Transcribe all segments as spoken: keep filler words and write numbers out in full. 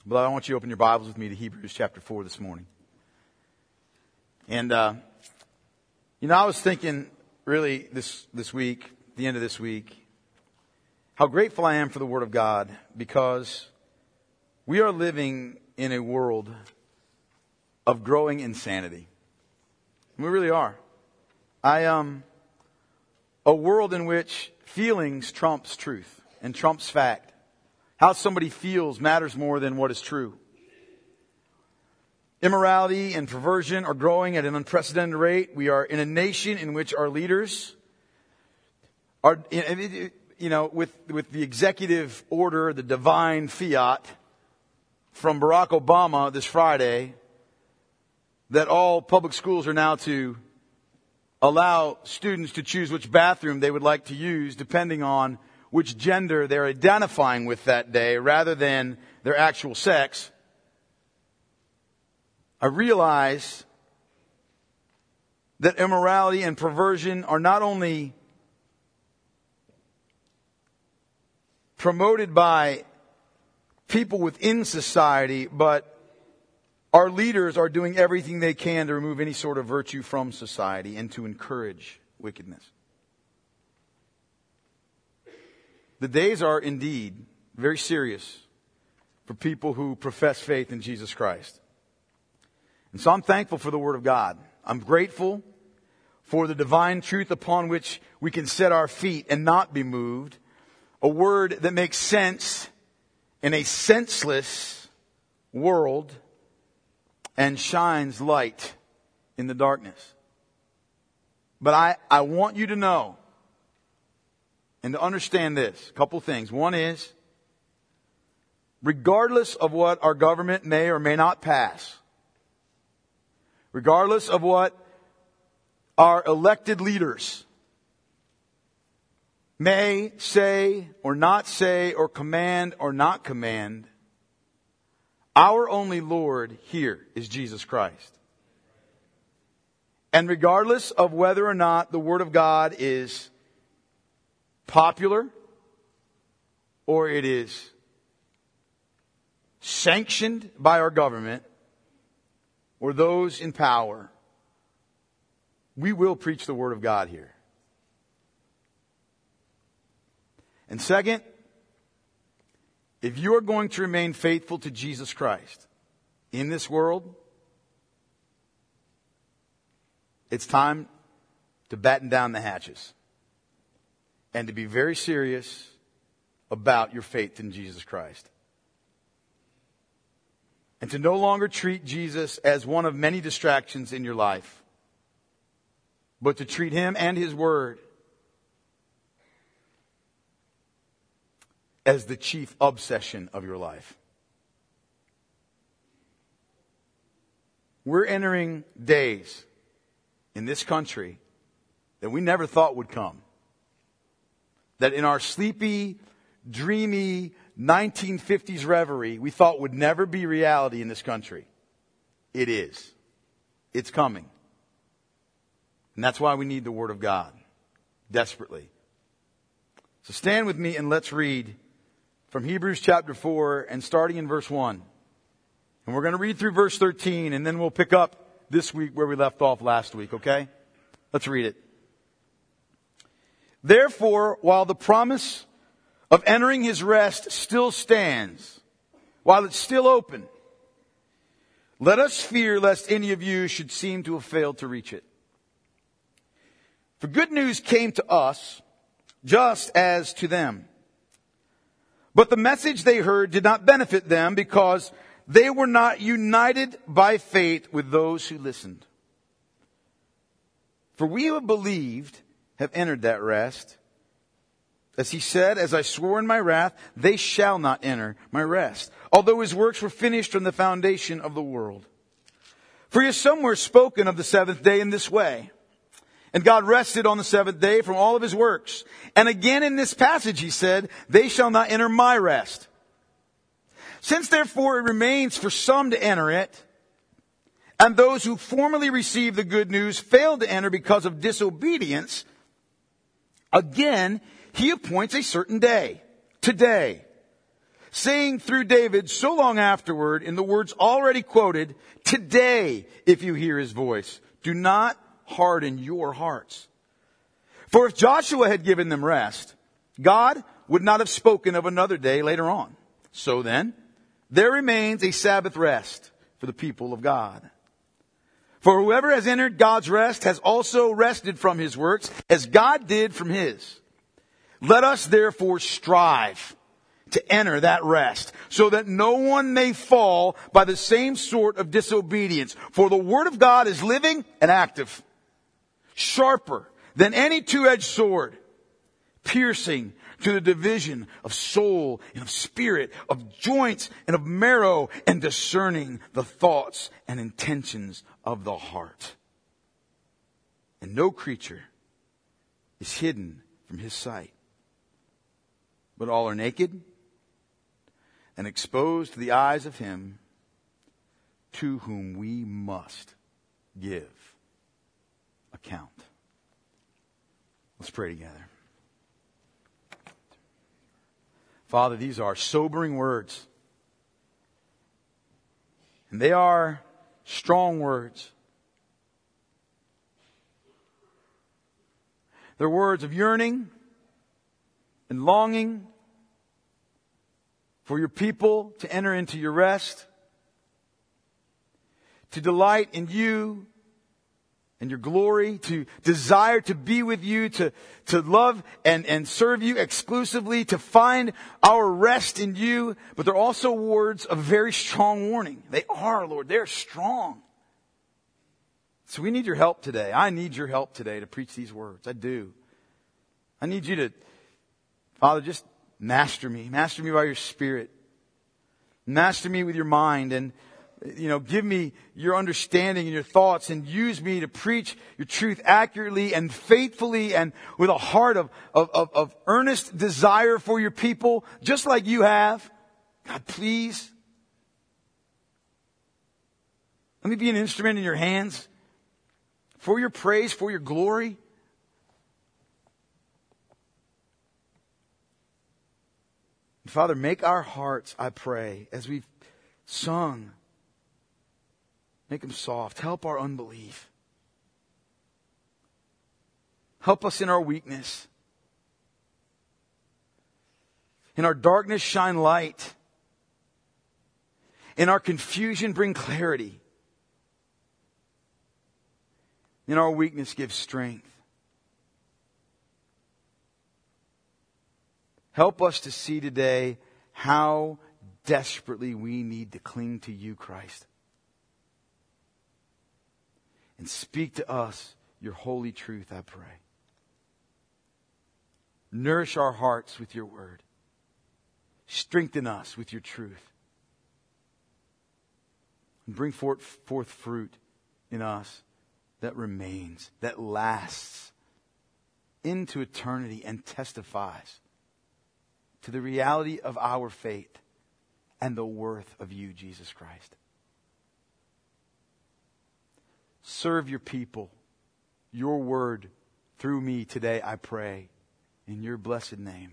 But I want you to open your Bibles with me to Hebrews chapter four this morning. And, uh, you know, I was thinking really this, this week, the end of this week, how grateful I am for the Word of God, because we are living in a world of growing insanity. We really are. I, um, a world in which feelings trumps truth and trumps fact. How somebody feels matters more than what is true. Immorality and perversion are growing at an unprecedented rate. We are in a nation in which our leaders are, you know, with, with the executive order, the divine fiat from Barack Obama this Friday, that all public schools are now to allow students to choose which bathroom they would like to use depending on which gender they're identifying with that day rather than their actual sex. I realize that immorality and perversion are not only promoted by people within society, but our leaders are doing everything they can to remove any sort of virtue from society and to encourage wickedness. The days are indeed very serious for people who profess faith in Jesus Christ. And so I'm thankful for the Word of God. I'm grateful for the divine truth upon which we can set our feet and not be moved. A Word that makes sense in a senseless world and shines light in the darkness. But I, I want you to know and to understand this, a couple things. One is, regardless of what our government may or may not pass, regardless of what our elected leaders may say or not say or command or not command, our only Lord here is Jesus Christ. And regardless of whether or not the Word of God is popular or it is sanctioned by our government or those in power, we will preach the Word of God here. And second, if you are going to remain faithful to Jesus Christ in this world, it's time to batten down the hatches and to be very serious about your faith in Jesus Christ. And to no longer treat Jesus as one of many distractions in your life, but to treat Him and His Word as the chief obsession of your life. We're entering days in this country that we never thought would come. That in our sleepy, dreamy nineteen fifties reverie we thought would never be reality in this country. It is. It's coming. And that's why we need the Word of God desperately. So stand with me and let's read from Hebrews chapter four and starting in verse one. And we're going to read through verse thirteen and then we'll pick up this week where we left off last week, okay? Let's read it. Therefore, while the promise of entering His rest still stands, while it's still open, let us fear lest any of you should seem to have failed to reach it. For good news came to us just as to them. But the message they heard did not benefit them because they were not united by faith with those who listened. For we who have believed have entered that rest. As He said, as I swore in my wrath, they shall not enter my rest, although His works were finished from the foundation of the world. For He has somewhere spoken of the seventh day in this way. And God rested on the seventh day from all of His works. And again in this passage He said, they shall not enter my rest. Since therefore it remains for some to enter it, and those who formerly received the good news failed to enter because of disobedience, again He appoints a certain day, today, saying through David so long afterward in the words already quoted, today, if you hear his voice, do not harden your hearts. For if Joshua had given them rest, God would not have spoken of another day later on. So then, there remains a Sabbath rest for the people of God. For whoever has entered God's rest has also rested from his works, as God did from his. Let us therefore strive to enter that rest, so that no one may fall by the same sort of disobedience. For the word of God is living and active, sharper than any two-edged sword, piercing to the division of soul and of spirit, of joints and of marrow, and discerning the thoughts and intentions of the heart. And no creature is hidden from his sight, but all are naked and exposed to the eyes of him to whom we must give account. Let's pray together. Father, these are sobering words. And they are strong words. They're words of yearning and longing for your people to enter into your rest, to delight in you and your glory, to desire to be with you, to, to love and, and serve you exclusively, to find our rest in you. But they're also words of very strong warning. They are, Lord. They're strong. So we need your help today. I need your help today to preach these words. I do. I need you to, Father, just master me. Master me by your Spirit. Master me with your mind, and you know, give me your understanding and your thoughts, and use me to preach your truth accurately and faithfully and with a heart of, of, of, of earnest desire for your people, just like you have. God, please. Let me be an instrument in your hands for your praise, for your glory. Father, make our hearts, I pray, as we've sung, make them soft. Help our unbelief. Help us in our weakness. In our darkness, shine light. In our confusion, bring clarity. In our weakness, give strength. Help us to see today how desperately we need to cling to you, Christ. And speak to us your holy truth, I pray. Nourish our hearts with your word. Strengthen us with your truth. And bring forth, forth fruit in us that remains, that lasts into eternity and testifies to the reality of our faith and the worth of you, Jesus Christ. Serve your people, your word through me today, I pray, in your blessed name.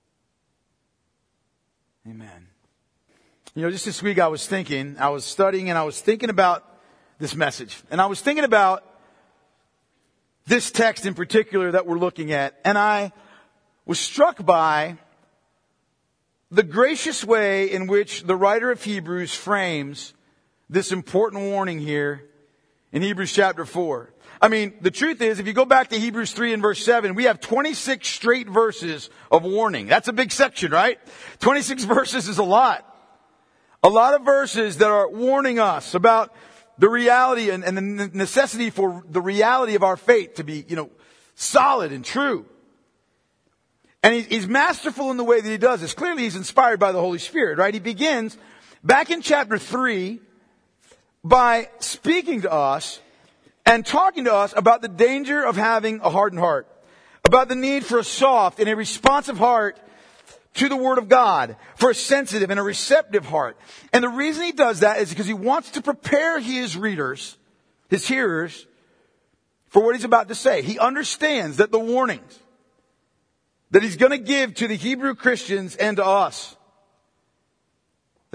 Amen. You know, just this week I was thinking, I was studying and I was thinking about this message. And I was thinking about this text in particular that we're looking at. And I was struck by the gracious way in which the writer of Hebrews frames this important warning here in Hebrews chapter four. I mean, the truth is, if you go back to Hebrews three and verse seven, we have twenty-six straight verses of warning. That's a big section, right? twenty-six verses is a lot. A lot of verses that are warning us about the reality and, and the necessity for the reality of our faith to be, you know, solid and true. And he's masterful in the way that he does this. Clearly he's inspired by the Holy Spirit, right? He begins back in chapter three by speaking to us and talking to us about the danger of having a hardened heart, about the need for a soft and a responsive heart to the Word of God, for a sensitive and a receptive heart. And the reason he does that is because he wants to prepare his readers, his hearers, for what he's about to say. He understands that the warnings that he's going to give to the Hebrew Christians and to us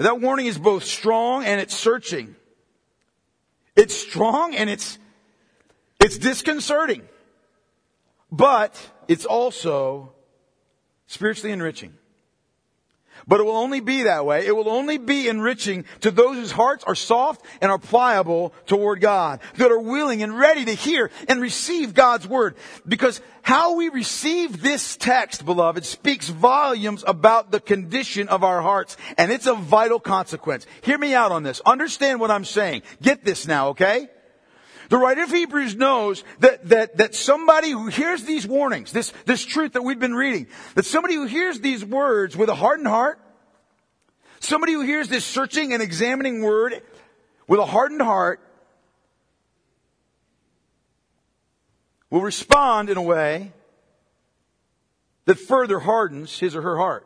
That warning is both strong and it's searching. It's strong and it's, it's disconcerting. But it's also spiritually enriching. But it will only be that way. It will only be enriching to those whose hearts are soft and are pliable toward God, that are willing and ready to hear and receive God's word. Because how we receive this text, beloved, speaks volumes about the condition of our hearts. And it's a vital consequence. Hear me out on this. Understand what I'm saying. Get this now, okay? The writer of Hebrews knows that, that, that somebody who hears these warnings, this, this truth that we've been reading, that somebody who hears these words with a hardened heart, somebody who hears this searching and examining word with a hardened heart, will respond in a way that further hardens his or her heart.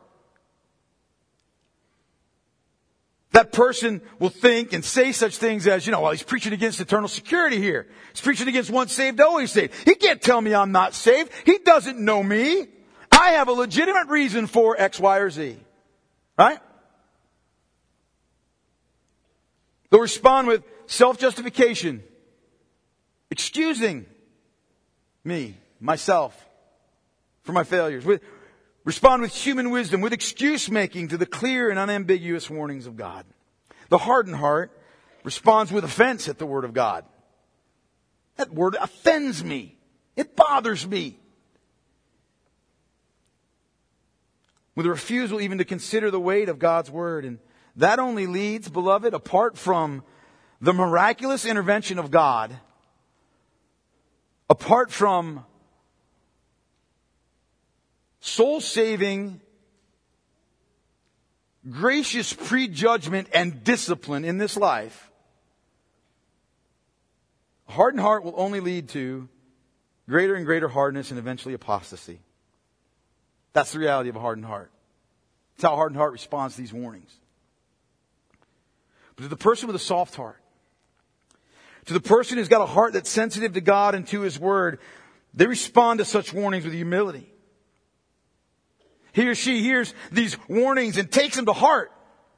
That person will think and say such things as, you know, well, he's preaching against eternal security here. He's preaching against once saved, always saved. He can't tell me I'm not saved. He doesn't know me. I have a legitimate reason for X, Y, or Z. Right? They'll respond with self-justification, excusing me, myself, for my failures. With, respond with human wisdom, with excuse-making to the clear and unambiguous warnings of God. The hardened heart responds with offense at the word of God. That word offends me. It bothers me. With a refusal even to consider the weight of God's word. And that only leads, beloved, apart from the miraculous intervention of God, apart from soul-saving, gracious prejudgment and discipline in this life, a hardened heart will only lead to greater and greater hardness and eventually apostasy. That's the reality of a hardened heart. It's how a hardened heart responds to these warnings. But to the person with a soft heart, to the person who's got a heart that's sensitive to God and to His Word, they respond to such warnings with humility. He or she hears these warnings and takes them to heart.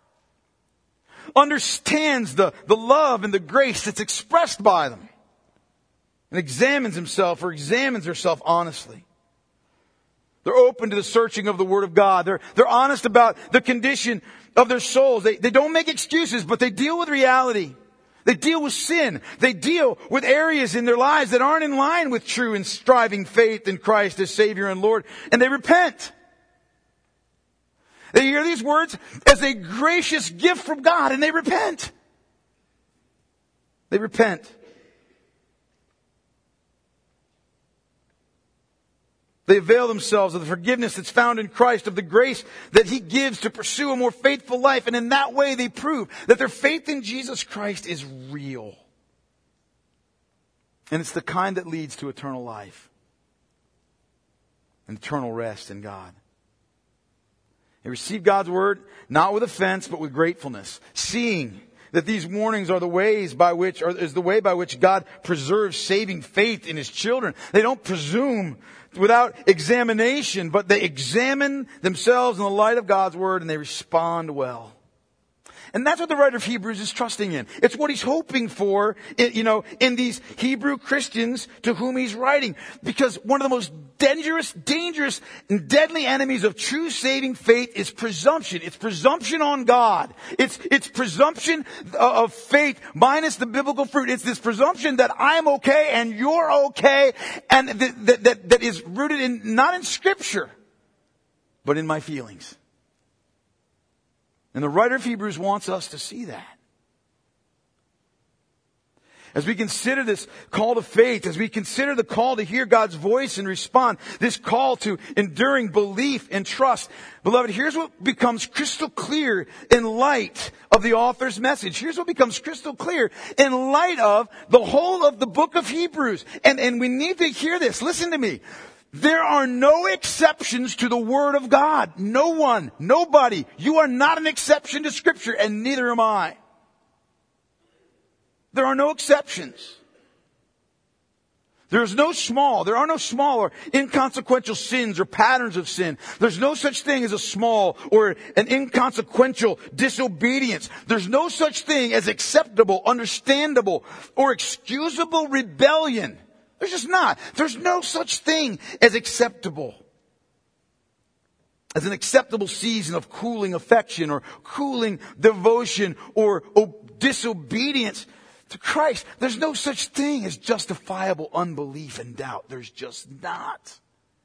Understands the, the love and the grace that's expressed by them. And examines himself or examines herself honestly. They're open to the searching of the Word of God. They're, they're honest about the condition of their souls. They, they don't make excuses, but they deal with reality. They deal with sin. They deal with areas in their lives that aren't in line with true and striving faith in Christ as Savior and Lord. And they repent. They hear these words as a gracious gift from God and they repent. They repent. They avail themselves of the forgiveness that's found in Christ, of the grace that He gives to pursue a more faithful life. And in that way they prove that their faith in Jesus Christ is real. And it's the kind that leads to eternal life and eternal rest in God. They receive God's word not with offense but with gratefulness, seeing that these warnings are the ways by which, or is the way by which God preserves saving faith in His children. They don't presume without examination, but they examine themselves in the light of God's word and they respond well. And that's what the writer of Hebrews is trusting in. It's what he's hoping for, you know, in these Hebrew Christians to whom he's writing. Because one of the most dangerous, dangerous, and deadly enemies of true saving faith is presumption. It's presumption on God. It's, it's presumption of faith minus the biblical fruit. It's this presumption that I'm okay and you're okay, and that, that, that, that is rooted in, not in Scripture, but in my feelings. And the writer of Hebrews wants us to see that. As we consider this call to faith, as we consider the call to hear God's voice and respond, this call to enduring belief and trust, beloved, here's what becomes crystal clear in light of the author's message. Here's what becomes crystal clear in light of the whole of the book of Hebrews. And, and we need to hear this. Listen to me. There are no exceptions to the Word of God. No one, nobody. You are not an exception to Scripture, and neither am I. There are no exceptions. There's no small, there are no small or inconsequential sins or patterns of sin. There's no such thing as a small or an inconsequential disobedience. There's no such thing as acceptable, understandable, or excusable rebellion. There's just not. There's no such thing as acceptable. As an acceptable season of cooling affection or cooling devotion or disobedience to Christ. There's no such thing as justifiable unbelief and doubt. There's just not.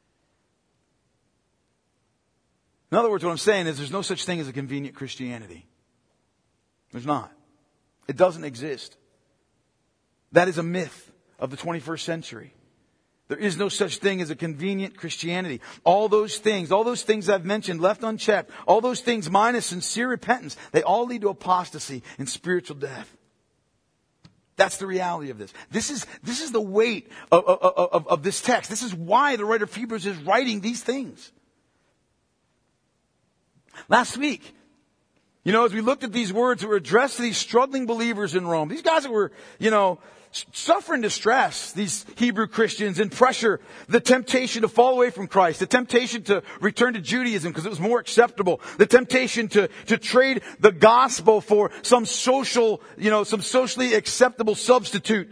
In other words, what I'm saying is there's no such thing as a convenient Christianity. There's not. It doesn't exist. That is a myth of the twenty-first century. There is no such thing as a convenient Christianity. All those things, all those things I've mentioned left unchecked, all those things minus sincere repentance, they all lead to apostasy and spiritual death. That's the reality of this. This is, this is the weight of, of, of, of this text. This is why the writer of Hebrews is writing these things. Last week, you know, as we looked at these words that were addressed to these struggling believers in Rome, these guys that were, you know, suffering distress, these Hebrew Christians, and pressure, the temptation to fall away from Christ, the temptation to return to Judaism because it was more acceptable, the temptation to, to trade the gospel for some social, you know, some socially acceptable substitute.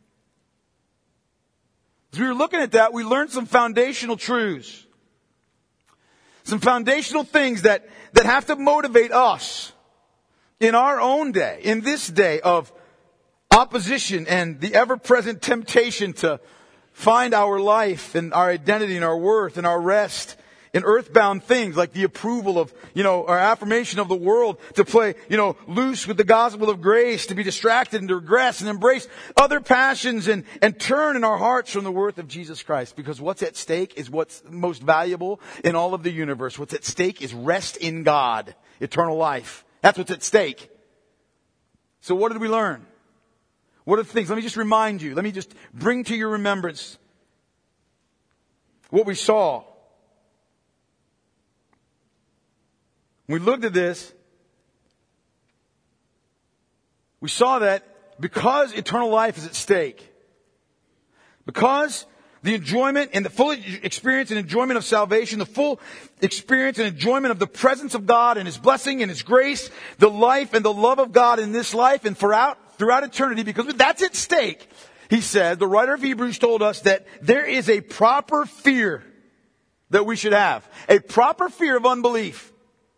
As we were looking at that, we learned some foundational truths. Some foundational things that, that have to motivate us in our own day, in this day of opposition and the ever-present temptation to find our life and our identity and our worth and our rest in earthbound things like the approval of, you know, our affirmation of the world, to play, you know, loose with the gospel of grace, to be distracted and to regress and embrace other passions and, and turn in our hearts from the worth of Jesus Christ. Because what's at stake is what's most valuable in all of the universe. What's at stake is rest in God, eternal life. That's what's at stake. So what did we learn? What are the things? Let me just remind you. Let me just bring to your remembrance what we saw. When we looked at this, we saw that because eternal life is at stake, because the enjoyment and the full experience and enjoyment of salvation, the full experience and enjoyment of the presence of God and His blessing and His grace, the life and the love of God in this life and throughout, throughout eternity, because that's at stake, he said, the writer of Hebrews told us that there is a proper fear that we should have. A proper fear of unbelief.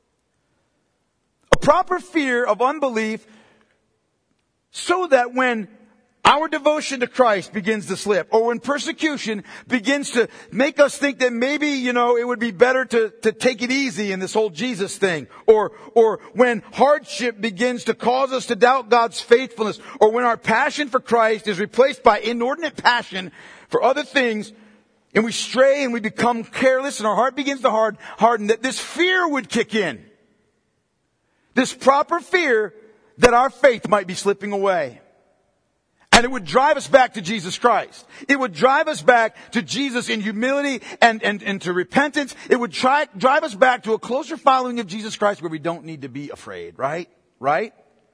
A proper fear of unbelief so that when our devotion to Christ begins to slip, or when persecution begins to make us think that maybe, you know, it would be better to, to take it easy in this whole Jesus thing, or, or when hardship begins to cause us to doubt God's faithfulness, or when our passion for Christ is replaced by inordinate passion for other things, and we stray and we become careless and our heart begins to hard, harden, that this fear would kick in. This proper fear that our faith might be slipping away. And it would drive us back to Jesus Christ. It would drive us back to Jesus in humility and, and, and to repentance. It would try, drive us back to a closer following of Jesus Christ where we don't need to be afraid, right? Right?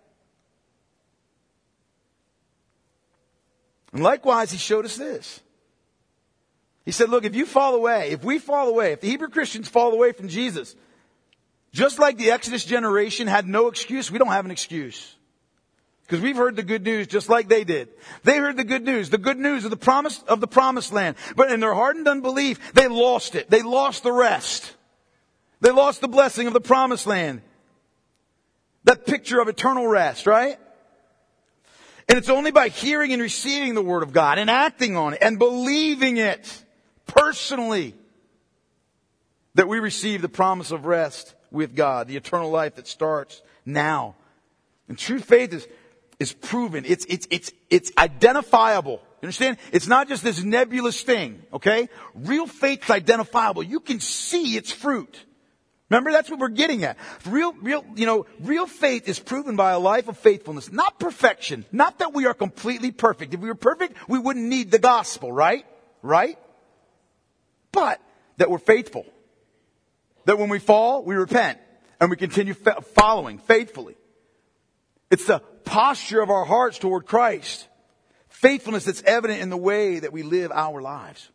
And likewise, he showed us this. He said, look, if you fall away, if we fall away, if the Hebrew Christians fall away from Jesus, just like the Exodus generation had no excuse, we don't have an excuse. Because we've heard the good news just like they did. They heard the good news, the good news of the promise of the promised land. But in their hardened unbelief, they lost it. They lost the rest. They lost the blessing of the promised land. That picture of eternal rest, right? And it's only by hearing and receiving the Word of God and acting on it and believing it personally that we receive the promise of rest with God, the eternal life that starts now. And true faith is is proven. It's, it's, it's, it's identifiable. You understand? It's not just this nebulous thing, okay? Real faith is identifiable. You can see its fruit. Remember, that's what we're getting at. Real, real, you know, real faith is proven by a life of faithfulness, not perfection. Not that we are completely perfect. If we were perfect, we wouldn't need the gospel, right? Right? But that we're faithful. That when we fall, we repent and we continue fa- following faithfully. It's the posture of our hearts toward Christ. faithfulness that's evident in the way that we live our lives.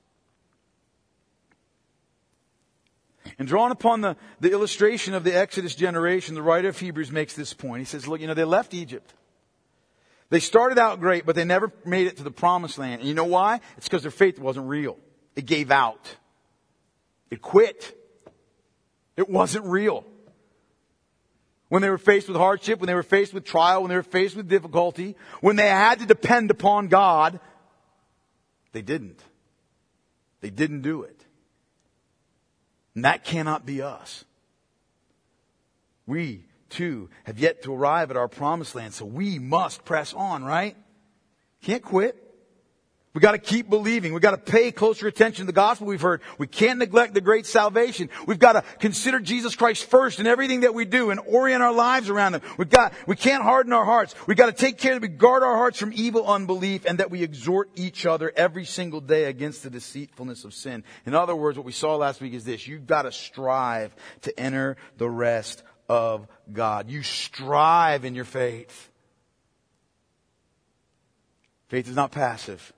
And drawing upon the, the illustration of the Exodus generation, the writer of Hebrews makes this point. He says, look, you know, they left Egypt. They started out great, but they never made it to the promised land. And you know why? It's because their faith wasn't real. It gave out. It quit. It wasn't real. When they were faced with hardship, when they were faced with trial, when they were faced with difficulty, when they had to depend upon God, they didn't. They didn't do it. And that cannot be us. We, too, have yet to arrive at our promised land, so we must press on, right? Can't quit. We got to keep believing. We got to pay closer attention to the gospel we've heard. We can't neglect the great salvation. We've got to consider Jesus Christ first in everything that we do and orient our lives around Him. We've got, we can't harden our hearts. We've got to take care that we guard our hearts from evil unbelief and that we exhort each other every single day against the deceitfulness of sin. In other words, what we saw last week is this. You've got to strive to enter the rest of God. You strive in your faith. Faith is not passive.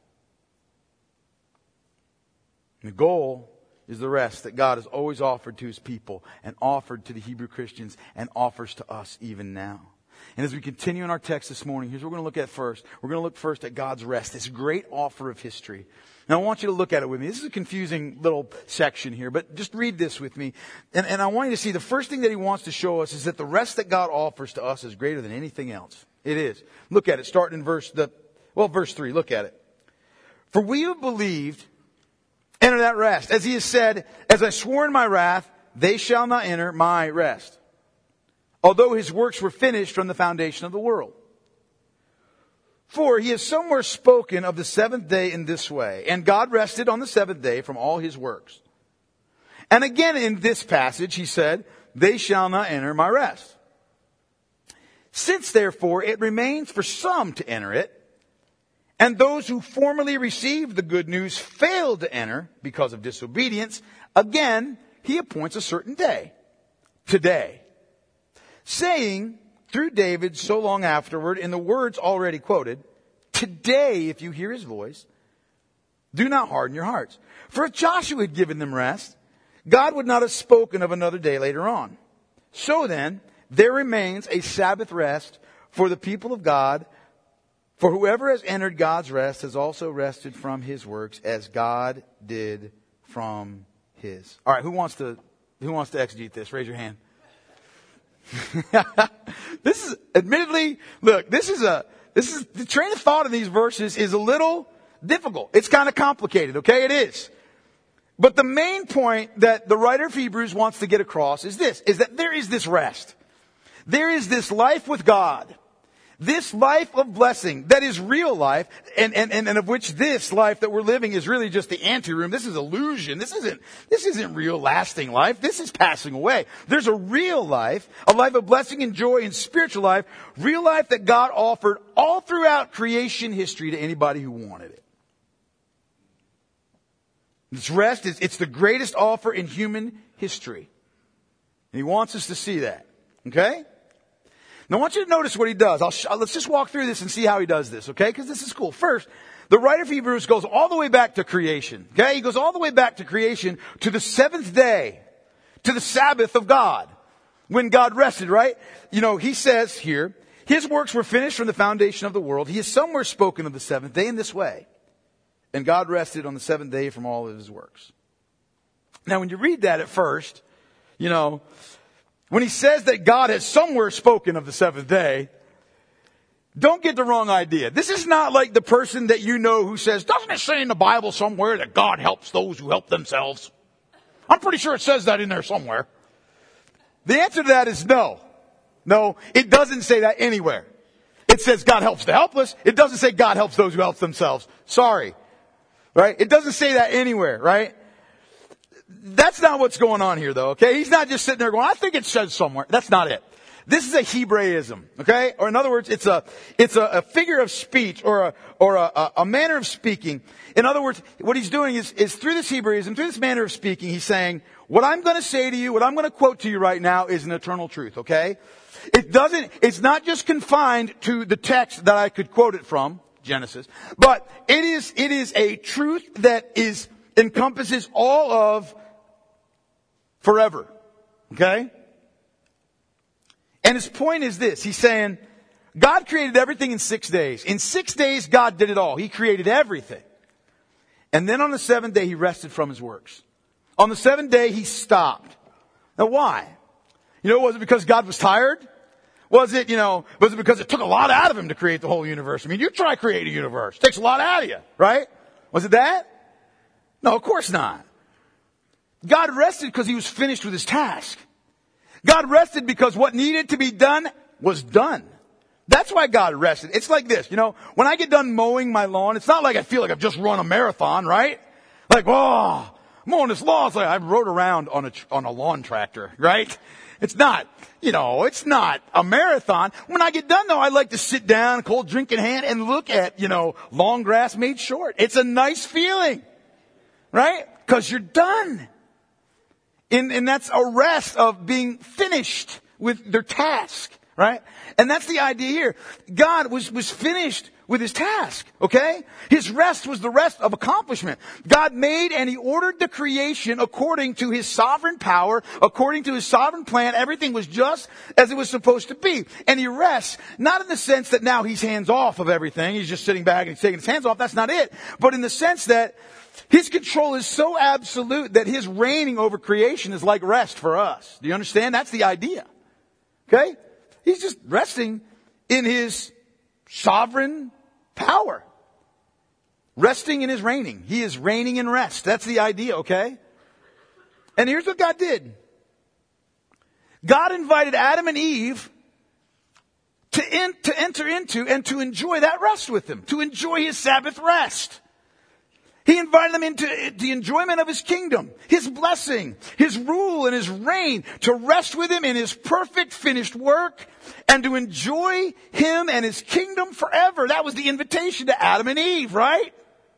And the goal is the rest that God has always offered to His people and offered to the Hebrew Christians and offers to us even now. And as we continue in our text this morning, here's what we're going to look at first. We're going to look first at God's rest, this great offer of history. Now I want you to look at it with me. This is a confusing little section here, but just read this with me. And, and I want you to see the first thing that He wants to show us is that the rest that God offers to us is greater than anything else. It is. Look at it, starting in verse, the, well, verse three. Look at it. For we have believed, enter that rest. As He has said, as I swore in my wrath, they shall not enter my rest. Although His works were finished from the foundation of the world. For He has somewhere spoken of the seventh day in this way. And God rested on the seventh day from all His works. And again in this passage He said, they shall not enter my rest. Since therefore it remains for some to enter it, and those who formerly received the good news failed to enter because of disobedience, again, He appoints a certain day, today, saying through David so long afterward in the words already quoted, today, if you hear His voice, do not harden your hearts. For if Joshua had given them rest, God would not have spoken of another day later on. So then, there remains a Sabbath rest for the people of God. For whoever has entered God's rest has also rested from his works as God did from His. All right, who wants to who wants to exegete this? Raise your hand. This is admittedly, look, this is a this is the train of thought in these verses is a little difficult. It's kind of complicated, okay? It is. But the main point that the writer of Hebrews wants to get across is this, is that there is this rest. There is this life with God. This life of blessing that is real life and, and, and, and of which this life that we're living is really just the anteroom. This is illusion. This isn't, this isn't real lasting life. This is passing away. There's a real life, a life of blessing and joy and spiritual life, real life that God offered all throughout creation history to anybody who wanted it. This rest is, it's the greatest offer in human history. And He wants us to see that. Okay? Now I want you to notice what He does. I'll sh- let's just walk through this and see how He does this, okay? Because this is cool. First, the writer of Hebrews goes all the way back to creation, okay? He goes all the way back to creation to the seventh day, to the Sabbath of God, when God rested, right? You know, he says here, His works were finished from the foundation of the world. He has somewhere spoken of the seventh day in this way. And God rested on the seventh day from all of His works. Now when you read that at first, you know, when He says that God has somewhere spoken of the seventh day, don't get the wrong idea. This is not like the person that you know who says, doesn't it say in the Bible somewhere that God helps those who help themselves? I'm pretty sure it says that in there somewhere. The answer to that is no. No, it doesn't say that anywhere. It says God helps the helpless. It doesn't say God helps those who help themselves. Sorry. Right? It doesn't say that anywhere, right? That's not what's going on here though, okay? He's not just sitting there going, I think it says somewhere. That's not it. This is a Hebraism, okay? Or in other words, it's a, it's a, a figure of speech or a, or a, a manner of speaking. In other words, what he's doing is, is through this Hebraism, through this manner of speaking, he's saying, what I'm going to say to you, what I'm going to quote to you right now is an eternal truth, okay? It doesn't, it's not just confined to the text that I could quote it from, Genesis. But it is, it is a truth that is, encompasses all of forever. Okay? And his point is this. He's saying, God created everything in six days. In six days, God did it all. He created everything. And then on the seventh day, he rested from his works. On the seventh day, he stopped. Now why? You know, was it because God was tired? Was it, you know, was it because it took a lot out of him to create the whole universe? I mean, you try to create a universe. It takes a lot out of you, right? Was it that? No, of course not. God rested because he was finished with his task. God rested because what needed to be done was done. That's why God rested. It's like this, you know, when I get done mowing my lawn, it's not like I feel like I've just run a marathon, right? Like, oh, mowing this lawn, it's like I rode around on a, on a lawn tractor, right? It's not, you know, it's not a marathon. When I get done though, I like to sit down, cold drink in hand, and look at, you know, long grass made short. It's a nice feeling, right? Because you're done. And, and that's a rest of being finished with their task, right? And that's the idea here. God was, was finished with his task, okay? His rest was the rest of accomplishment. God made and he ordered the creation according to his sovereign power, according to his sovereign plan. Everything was just as it was supposed to be. And he rests, not in the sense that now he's hands off of everything. He's just sitting back and he's taking his hands off. That's not it. But in the sense that his control is so absolute that his reigning over creation is like rest for us. Do you understand? That's the idea. Okay? He's just resting in his sovereign power. Resting in his reigning. He is reigning in rest. That's the idea, okay? And here's what God did. God invited Adam and Eve to, in, to enter into and to enjoy that rest with him. To enjoy his Sabbath rest. He invited them into the enjoyment of his kingdom, his blessing, his rule and his reign, to rest with him in his perfect finished work and to enjoy him and his kingdom forever. That was the invitation to Adam and Eve, right?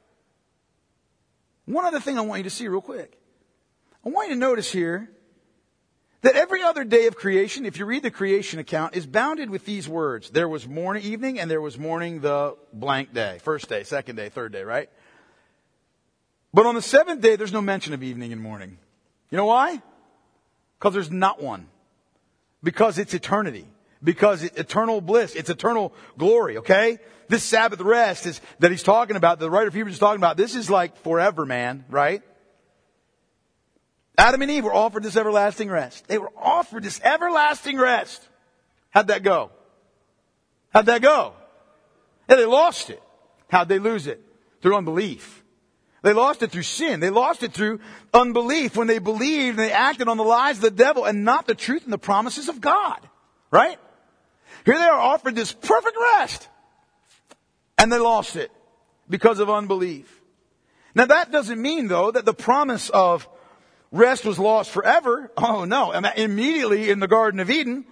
One other thing I want you to see real quick. I want you to notice here that every other day of creation, if you read the creation account, is bounded with these words. There was morning, evening, and there was morning the blank day. First day, second day, third day, right? But on the seventh day, there's no mention of evening and morning. You know why? Because there's not one. Because it's eternity. Because it's eternal bliss. It's eternal glory, okay? This Sabbath rest is that he's talking about, the writer of Hebrews is talking about, this is like forever, man, right? Adam and Eve were offered this everlasting rest. They were offered this everlasting rest. How'd that go? How'd that go? Yeah, they lost it. How'd they lose it? Through unbelief. They lost it through sin. They lost it through unbelief when they believed and they acted on the lies of the devil and not the truth and the promises of God. Right? Here they are offered this perfect rest. And they lost it because of unbelief. Now that doesn't mean though that the promise of rest was lost forever. Oh no. Immediately in the Garden of Eden,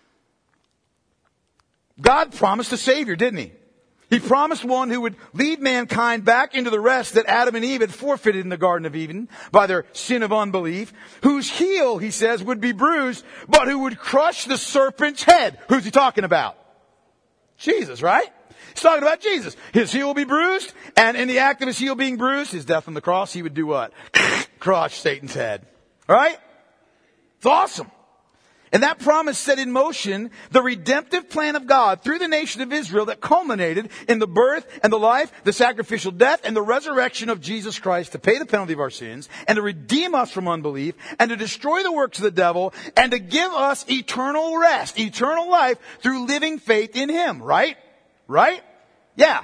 God promised a Savior, didn't he? He promised one who would lead mankind back into the rest that Adam and Eve had forfeited in the Garden of Eden by their sin of unbelief, whose heel, he says, would be bruised, but who would crush the serpent's head. Who's he talking about? Jesus, right? He's talking about Jesus. His heel will be bruised, and in the act of his heel being bruised, his death on the cross, he would do what? Crush Satan's head. Right? It's awesome. And that promise set in motion the redemptive plan of God through the nation of Israel that culminated in the birth and the life, the sacrificial death, and the resurrection of Jesus Christ to pay the penalty of our sins and to redeem us from unbelief and to destroy the works of the devil and to give us eternal rest, eternal life through living faith in him. Right? Right? Yeah.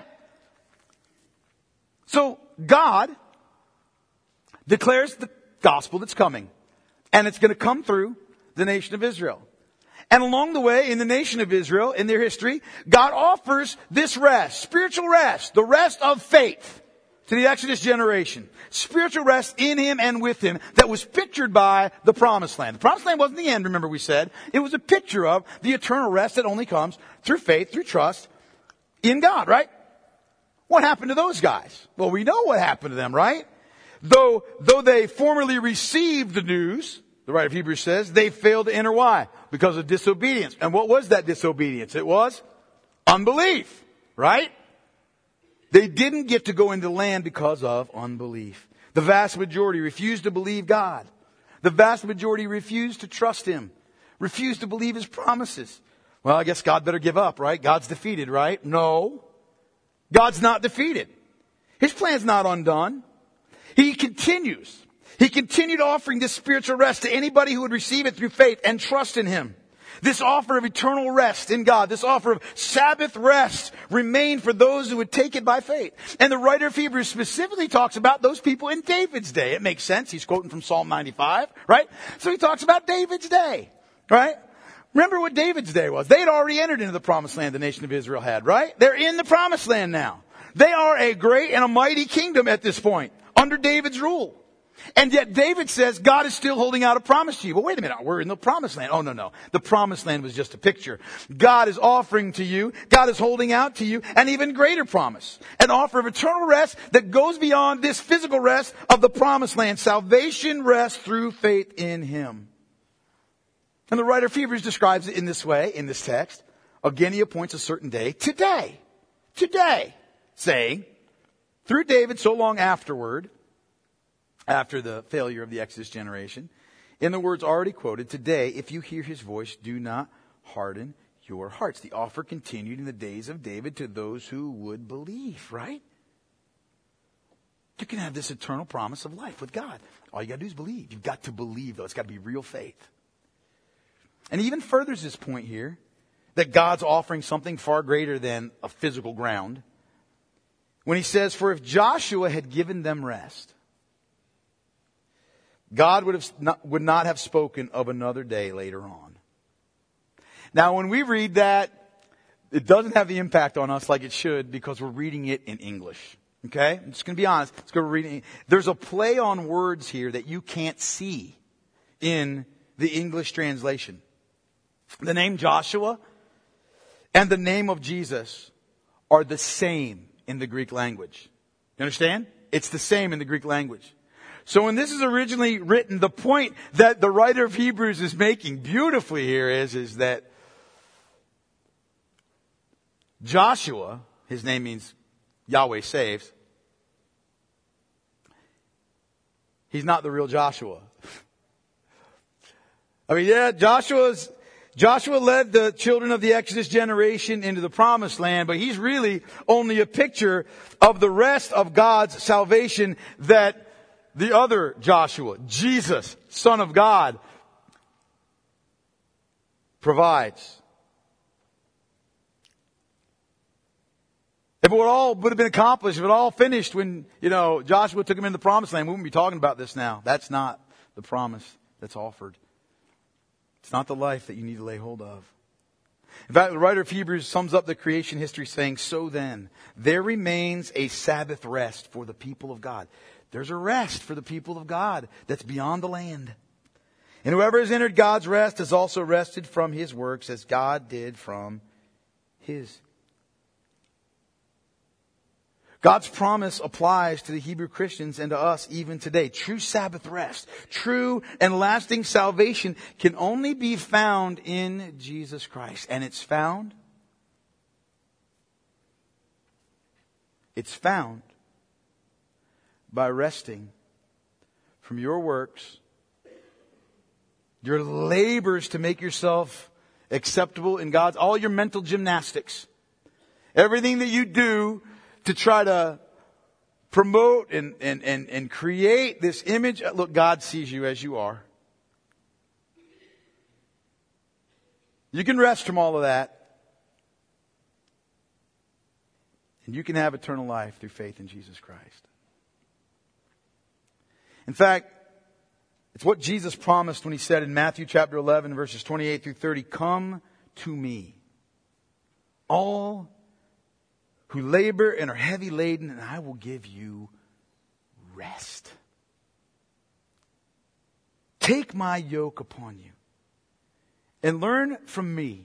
So God declares the gospel that's coming, and it's going to come through the nation of Israel. And along the way, in the nation of Israel, in their history, God offers this rest, spiritual rest, the rest of faith to the Exodus generation. Spiritual rest in him and with him that was pictured by the promised land. The promised land wasn't the end, remember we said. It was a picture of the eternal rest that only comes through faith, through trust in God, right? What happened to those guys? Well, we know what happened to them, right? Though, though they formerly received the news, the writer of Hebrews says, they failed to enter. Why? Because of disobedience. And what was that disobedience? It was unbelief. Right? They didn't get to go into the land because of unbelief. The vast majority refused to believe God. The vast majority refused to trust Him. Refused to believe His promises. Well, I guess God better give up, right? God's defeated, right? No. God's not defeated. His plan's not undone. He continues. He continued offering this spiritual rest to anybody who would receive it through faith and trust in Him. This offer of eternal rest in God, this offer of Sabbath rest remained for those who would take it by faith. And the writer of Hebrews specifically talks about those people in David's day. It makes sense. He's quoting from Psalm ninety-five, right? So he talks about David's day, right? Remember what David's day was. They had already entered into the promised land the nation of Israel had, right? They're in the promised land now. They are a great and a mighty kingdom at this point, under David's rule. And yet David says God is still holding out a promise to you. Well, wait a minute. We're in the promised land. Oh, no, no. The promised land was just a picture. God is offering to you, God is holding out to you an even greater promise. An offer of eternal rest that goes beyond this physical rest of the promised land. Salvation rest through faith in Him. And the writer of Hebrews describes it in this way, in this text. Again, he appoints a certain day, today. Today. Saying, through David so long afterward, after the failure of the Exodus generation, in the words already quoted, today, if you hear His voice, do not harden your hearts. The offer continued in the days of David to those who would believe, right? You can have this eternal promise of life with God. All you got to do is believe. You've got to believe, though. It's got to be real faith. And he even furthers this point here, that God's offering something far greater than a physical ground, when he says, for if Joshua had given them rest, God would have not, would not have spoken of another day later on. Now, when we read that, it doesn't have the impact on us like it should because we're reading it in English. Okay? I'm just going to be honest. Let's go reading. There's a play on words here that you can't see in the English translation. The name Joshua and the name of Jesus are the same in the Greek language. You understand? It's the same in the Greek language. So when this is originally written, the point that the writer of Hebrews is making beautifully here is, is that Joshua, his name means Yahweh saves, he's not the real Joshua. I mean, yeah, Joshua's, Joshua led the children of the Exodus generation into the promised land, but he's really only a picture of the rest of God's salvation that the other Joshua, Jesus, Son of God, provides. If it would all would have been accomplished, if it all finished when, you know, Joshua took him into the promised land, we wouldn't be talking about this now. That's not the promise that's offered. It's not the life that you need to lay hold of. In fact, the writer of Hebrews sums up the creation history saying, so then, there remains a Sabbath rest for the people of God. There's a rest for the people of God that's beyond the land. And whoever has entered God's rest has also rested from His works as God did from His. God's promise applies to the Hebrew Christians and to us even today. True Sabbath rest, true and lasting salvation can only be found in Jesus Christ. And it's found, it's found by resting from your works, your labors to make yourself acceptable in God's, all your mental gymnastics, everything that you do to try to promote and, and, and, and create this image. Look, God sees you as you are. You can rest from all of that. And you can have eternal life through faith in Jesus Christ. In fact, it's what Jesus promised when He said in Matthew chapter eleven, verses twenty-eight through thirty, come to me, all who labor and are heavy laden, and I will give you rest. Take my yoke upon you and learn from me,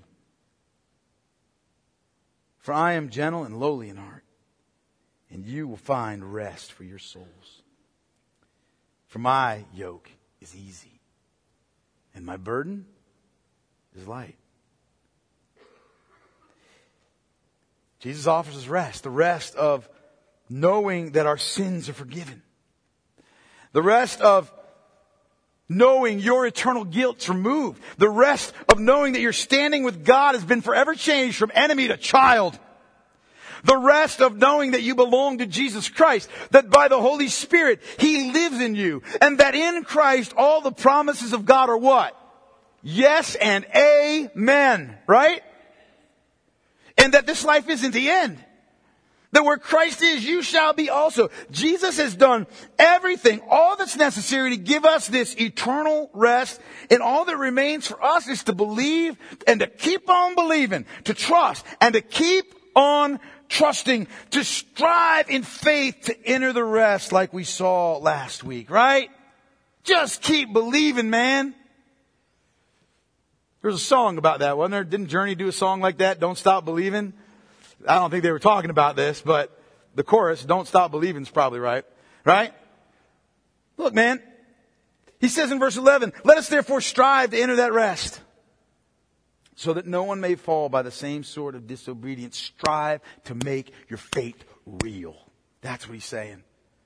for I am gentle and lowly in heart, and you will find rest for your souls. For my yoke is easy, and my burden is light. Jesus offers us rest, the rest of knowing that our sins are forgiven. The rest of knowing your eternal guilt's removed. The rest of knowing that your standing with God has been forever changed from enemy to child. The rest of knowing that you belong to Jesus Christ, that by the Holy Spirit, He lives in you, and that in Christ all the promises of God are what? Yes and amen, right? And that this life isn't the end. That where Christ is, you shall be also. Jesus has done everything, all that's necessary to give us this eternal rest. And all that remains for us is to believe and to keep on believing, to trust and to keep on trusting, to strive in faith to enter the rest like we saw last week, right? Just keep believing, man. There's a song about that, wasn't there? Didn't Journey do a song like that? Don't Stop Believing? I don't think they were talking about this, but the chorus, Don't Stop Believing, is probably right. Right? Look, man. He says in verse eleven, let us therefore strive to enter that rest, so that no one may fall by the same sort of disobedience. Strive to make your faith real. That's what he's saying.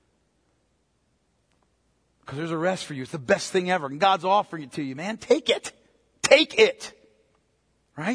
Because there's a rest for you. It's the best thing ever. And God's offering it to you, man. Take it. Take it. Right?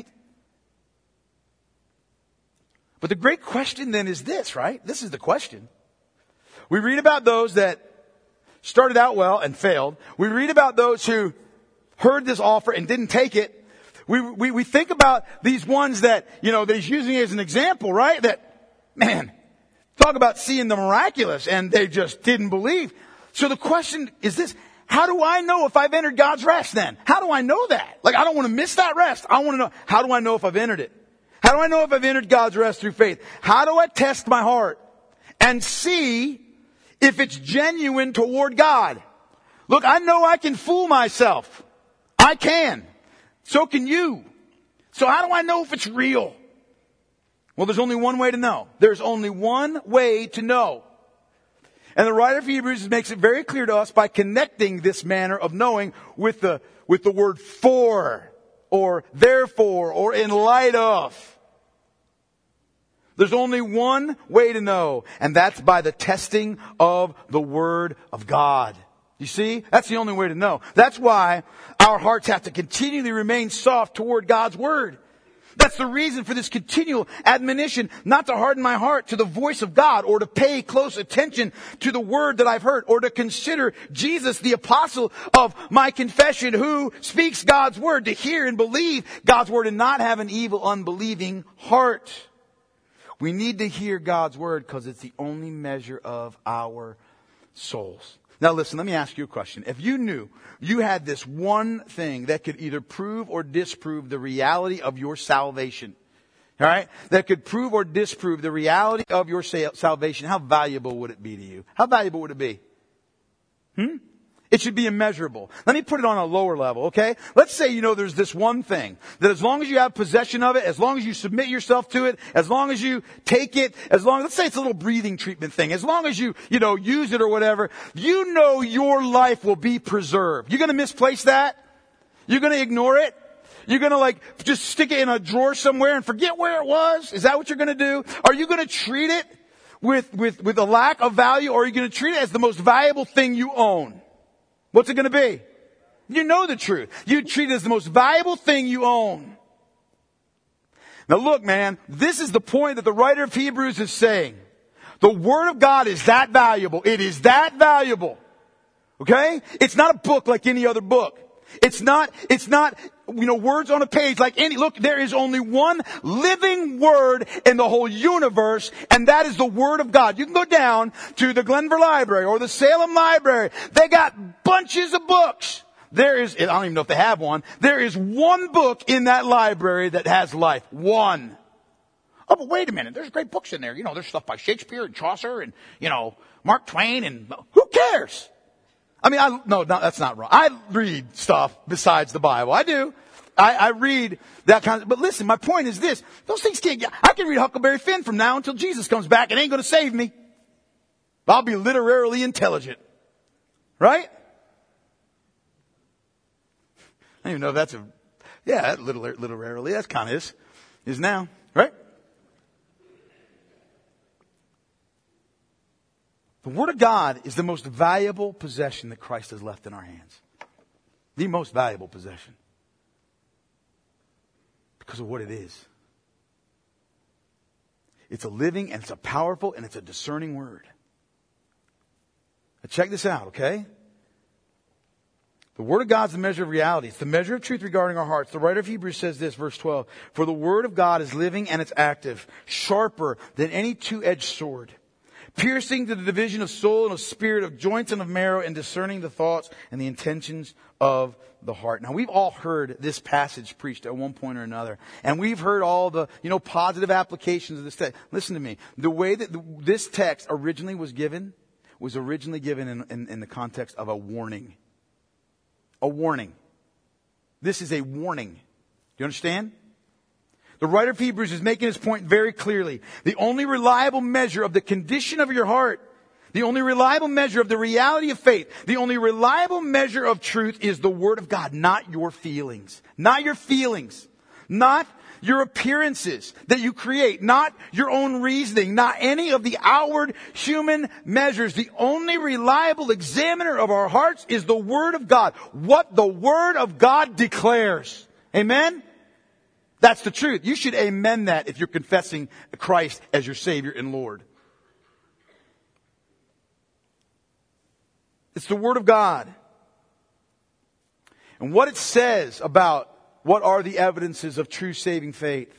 But the great question then is this, right? This is the question. We read about those that started out well and failed. We read about those who heard this offer and didn't take it. We, we, we think about these ones that, you know, that he's using as an example, right? That, man, talk about seeing the miraculous and they just didn't believe. So the question is this: how do I know if I've entered God's rest then? How do I know that? Like, I don't want to miss that rest. I want to know, how do I know if I've entered it? How do I know if I've entered God's rest through faith? How do I test my heart and see if it's genuine toward God? Look, I know I can fool myself. I can. So can you. So how do I know if it's real? Well, there's only one way to know. There's only one way to know. And the writer of Hebrews makes it very clear to us by connecting this manner of knowing with the, with the word for, or therefore, or in light of. There's only one way to know, and that's by the testing of the Word of God. You see? That's the only way to know. That's why our hearts have to continually remain soft toward God's Word. That's the reason for this continual admonition not to harden my heart to the voice of God, or to pay close attention to the word that I've heard, or to consider Jesus, the apostle of my confession, who speaks God's word, to hear and believe God's word and not have an evil, unbelieving heart. We need to hear God's word because it's the only measure of our souls. Now listen, let me ask you a question. If you knew you had this one thing that could either prove or disprove the reality of your salvation, all right, that could prove or disprove the reality of your salvation, how valuable would it be to you? How valuable would it be? Hmm? It should be immeasurable. Let me put it on a lower level, okay? Let's say, you know, there's this one thing that as long as you have possession of it, as long as you submit yourself to it, as long as you take it, as long, let's say it's a little breathing treatment thing, as long as you, you know, use it or whatever, you know your life will be preserved. You're gonna misplace that? You're gonna ignore it? You're gonna like just stick it in a drawer somewhere and forget where it was? Is that what you're gonna do? Are you gonna treat it with, with, with a lack of value, or are you gonna treat it as the most valuable thing you own? What's it going to be? You know the truth. You treat it as the most valuable thing you own. Now look, man, this is the point that the writer of Hebrews is saying. The Word of God is that valuable. It is that valuable. Okay? It's not a book like any other book. It's not, it's not, you know, words on a page like any, look, there is only one living word in the whole universe, and that is the Word of God. You can go down to the Glenver Library or the Salem Library. They got bunches of books. There is, I don't even know if they have one. There is one book in that library that has life. One. Oh, but wait a minute. There's great books in there. You know, there's stuff by Shakespeare and Chaucer and, you know, Mark Twain, and who cares? I mean, I, no, no, that's not wrong. I read stuff besides the Bible. I do. I, I read that kind of, but listen, my point is this. Those things can't get, I can read Huckleberry Finn from now until Jesus comes back. It ain't going to save me. I'll be literarily intelligent. Right? I don't even know if that's a, yeah, little, literarily, that's kind of is, is now. Right? The Word of God is the most valuable possession that Christ has left in our hands. The most valuable possession. Because of what it is. It's a living and it's a powerful and it's a discerning Word. Now check this out, okay? The Word of God is the measure of reality. It's the measure of truth regarding our hearts. The writer of Hebrews says this, verse twelve. For the Word of God is living and it's active, sharper than any two-edged sword, piercing to the division of soul and of spirit, of joints and of marrow, and discerning the thoughts and the intentions of the heart. Now, we've all heard this passage preached at one point or another. And we've heard all the, you know, positive applications of this text. Listen to me. The way that the, this text originally was given was originally given in, in, in the context of a warning. A warning. This is a warning. Do you understand? The writer of Hebrews is making his point very clearly. The only reliable measure of the condition of your heart, the only reliable measure of the reality of faith, the only reliable measure of truth is the Word of God, not your feelings. Not your feelings. Not your appearances that you create. Not your own reasoning. Not any of the outward human measures. The only reliable examiner of our hearts is the Word of God. What the Word of God declares. Amen? That's the truth. You should amen that if you're confessing Christ as your Savior and Lord. It's the Word of God. And what it says about what are the evidences of true saving faith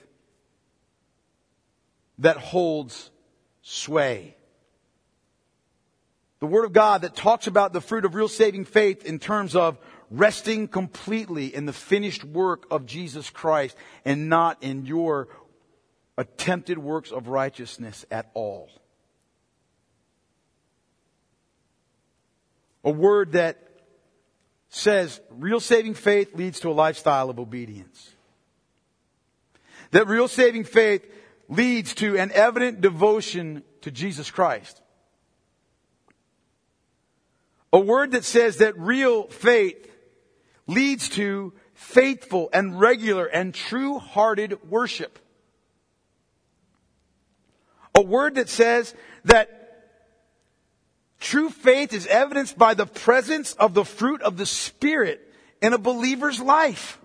that holds sway. The Word of God that talks about the fruit of real saving faith in terms of resting completely in the finished work of Jesus Christ and not in your attempted works of righteousness at all. A word that says real saving faith leads to a lifestyle of obedience. That real saving faith leads to an evident devotion to Jesus Christ. A word that says that real faith leads to faithful and regular and true-hearted worship. A word that says that true faith is evidenced by the presence of the fruit of the Spirit in a believer's life.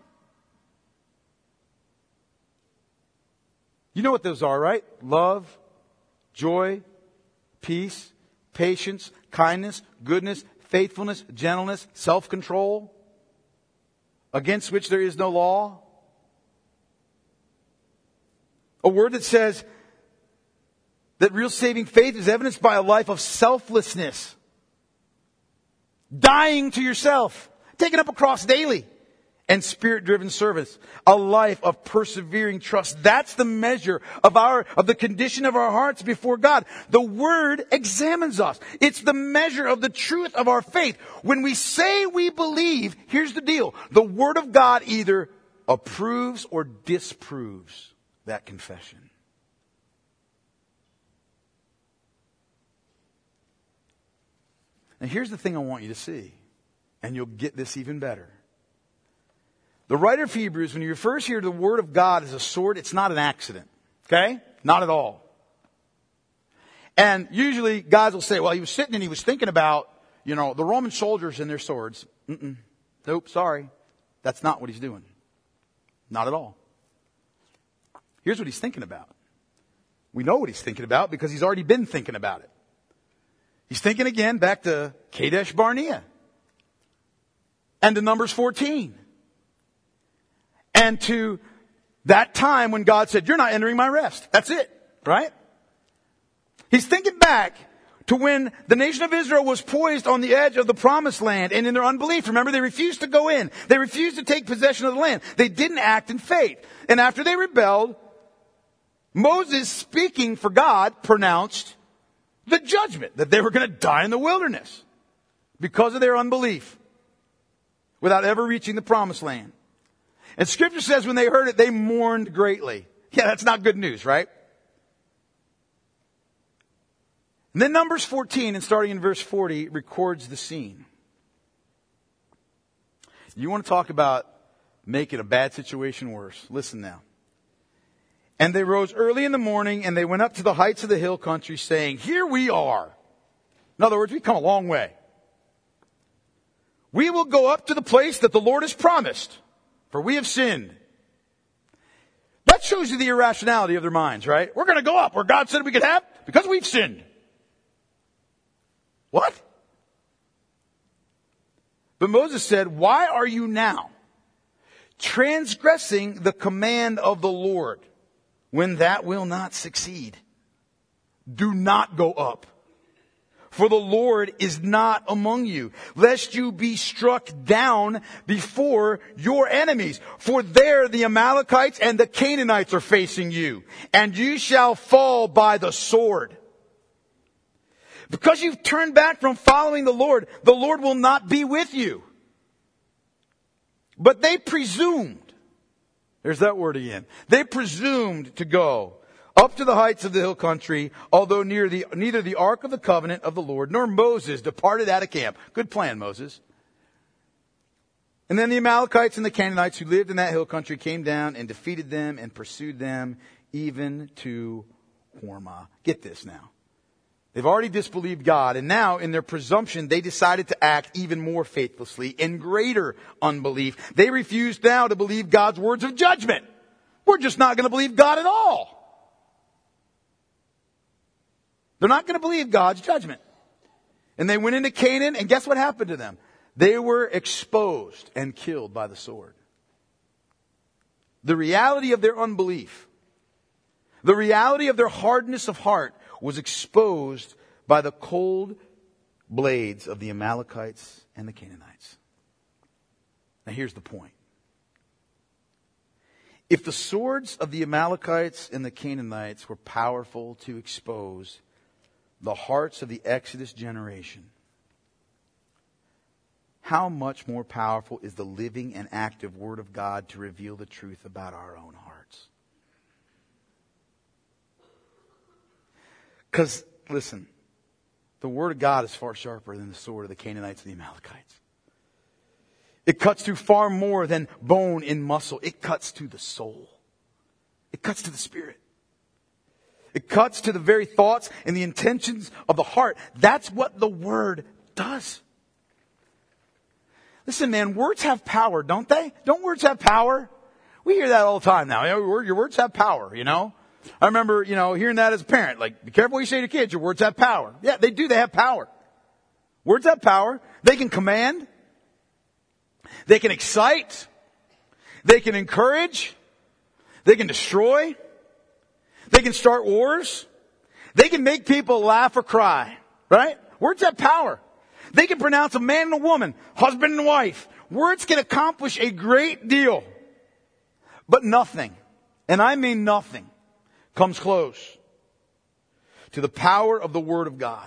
You know what those are, right? Love, joy, peace, patience, kindness, goodness, faithfulness, gentleness, self-control, against which there is no law. A word that says that real saving faith is evidenced by a life of selflessness. Dying to yourself. Taking up a cross daily. And Spirit-driven service. A life of persevering trust. That's the measure of our, of the condition of our hearts before God. The Word examines us. It's the measure of the truth of our faith. When we say we believe, here's the deal. The Word of God either approves or disproves that confession. And here's the thing I want you to see, and you'll get this even better. The writer of Hebrews, when he refers here to the Word of God as a sword, it's not an accident. Okay? Not at all. And usually guys will say, well, he was sitting and he was thinking about, you know, the Roman soldiers and their swords. Mm-mm. Nope, sorry. That's not what he's doing. Not at all. Here's what he's thinking about. We know what he's thinking about because he's already been thinking about it. He's thinking again back to Kadesh Barnea and to Numbers fourteen and to that time when God said, you're not entering my rest. That's it, right? He's thinking back to when the nation of Israel was poised on the edge of the promised land and in their unbelief. Remember, they refused to go in. They refused to take possession of the land. They didn't act in faith. And after they rebelled, Moses, speaking for God, pronounced the judgment that they were going to die in the wilderness because of their unbelief without ever reaching the promised land. And Scripture says when they heard it, they mourned greatly. Yeah, that's not good news, right? And then Numbers fourteen, and starting in verse forty, records the scene. You want to talk about making a bad situation worse? Listen now. And they rose early in the morning, and they went up to the heights of the hill country, saying, here we are. In other words, we've come a long way. We will go up to the place that the Lord has promised, for we have sinned. That shows you the irrationality of their minds, right? We're going to go up where God said we could have because we've sinned. What? But Moses said, why are you now transgressing the command of the Lord when that will not succeed? Do not go up. For the Lord is not among you, lest you be struck down before your enemies. For there the Amalekites and the Canaanites are facing you, and you shall fall by the sword. Because you've turned back from following the Lord, the Lord will not be with you. But they presumed, there's that word again, they presumed to go up to the heights of the hill country, although near the, neither the ark of the covenant of the Lord nor Moses departed out of camp. Good plan, Moses. And then the Amalekites and the Canaanites who lived in that hill country came down and defeated them and pursued them even to Hormah. Get this now. They've already disbelieved God, and now in their presumption, they decided to act even more faithlessly in greater unbelief. They refused now to believe God's words of judgment. We're just not going to believe God at all. They're not going to believe God's judgment. And they went into Canaan, and guess what happened to them? They were exposed and killed by the sword. The reality of their unbelief, the reality of their hardness of heart was exposed by the cold blades of the Amalekites and the Canaanites. Now here's the point. If the swords of the Amalekites and the Canaanites were powerful to expose the hearts of the Exodus generation, how much more powerful is the living and active Word of God to reveal the truth about our own hearts? Because, listen, the Word of God is far sharper than the sword of the Canaanites and the Amalekites. It cuts through far more than bone and muscle. It cuts to the soul. It cuts to the spirit. It cuts to the very thoughts and the intentions of the heart. That's what the Word does. Listen, man, words have power, don't they? Don't words have power? We hear that all the time now. You know, your words have power, you know? I remember, you know, hearing that as a parent. Like, be careful what you say to kids. Your words have power. Yeah, they do. They have power. Words have power. They can command. They can excite. They can encourage. They can destroy. They can start wars. They can make people laugh or cry. Right? Words have power. They can pronounce a man and a woman, husband and wife. Words can accomplish a great deal. But nothing, and I mean nothing, comes close to the power of the Word of God.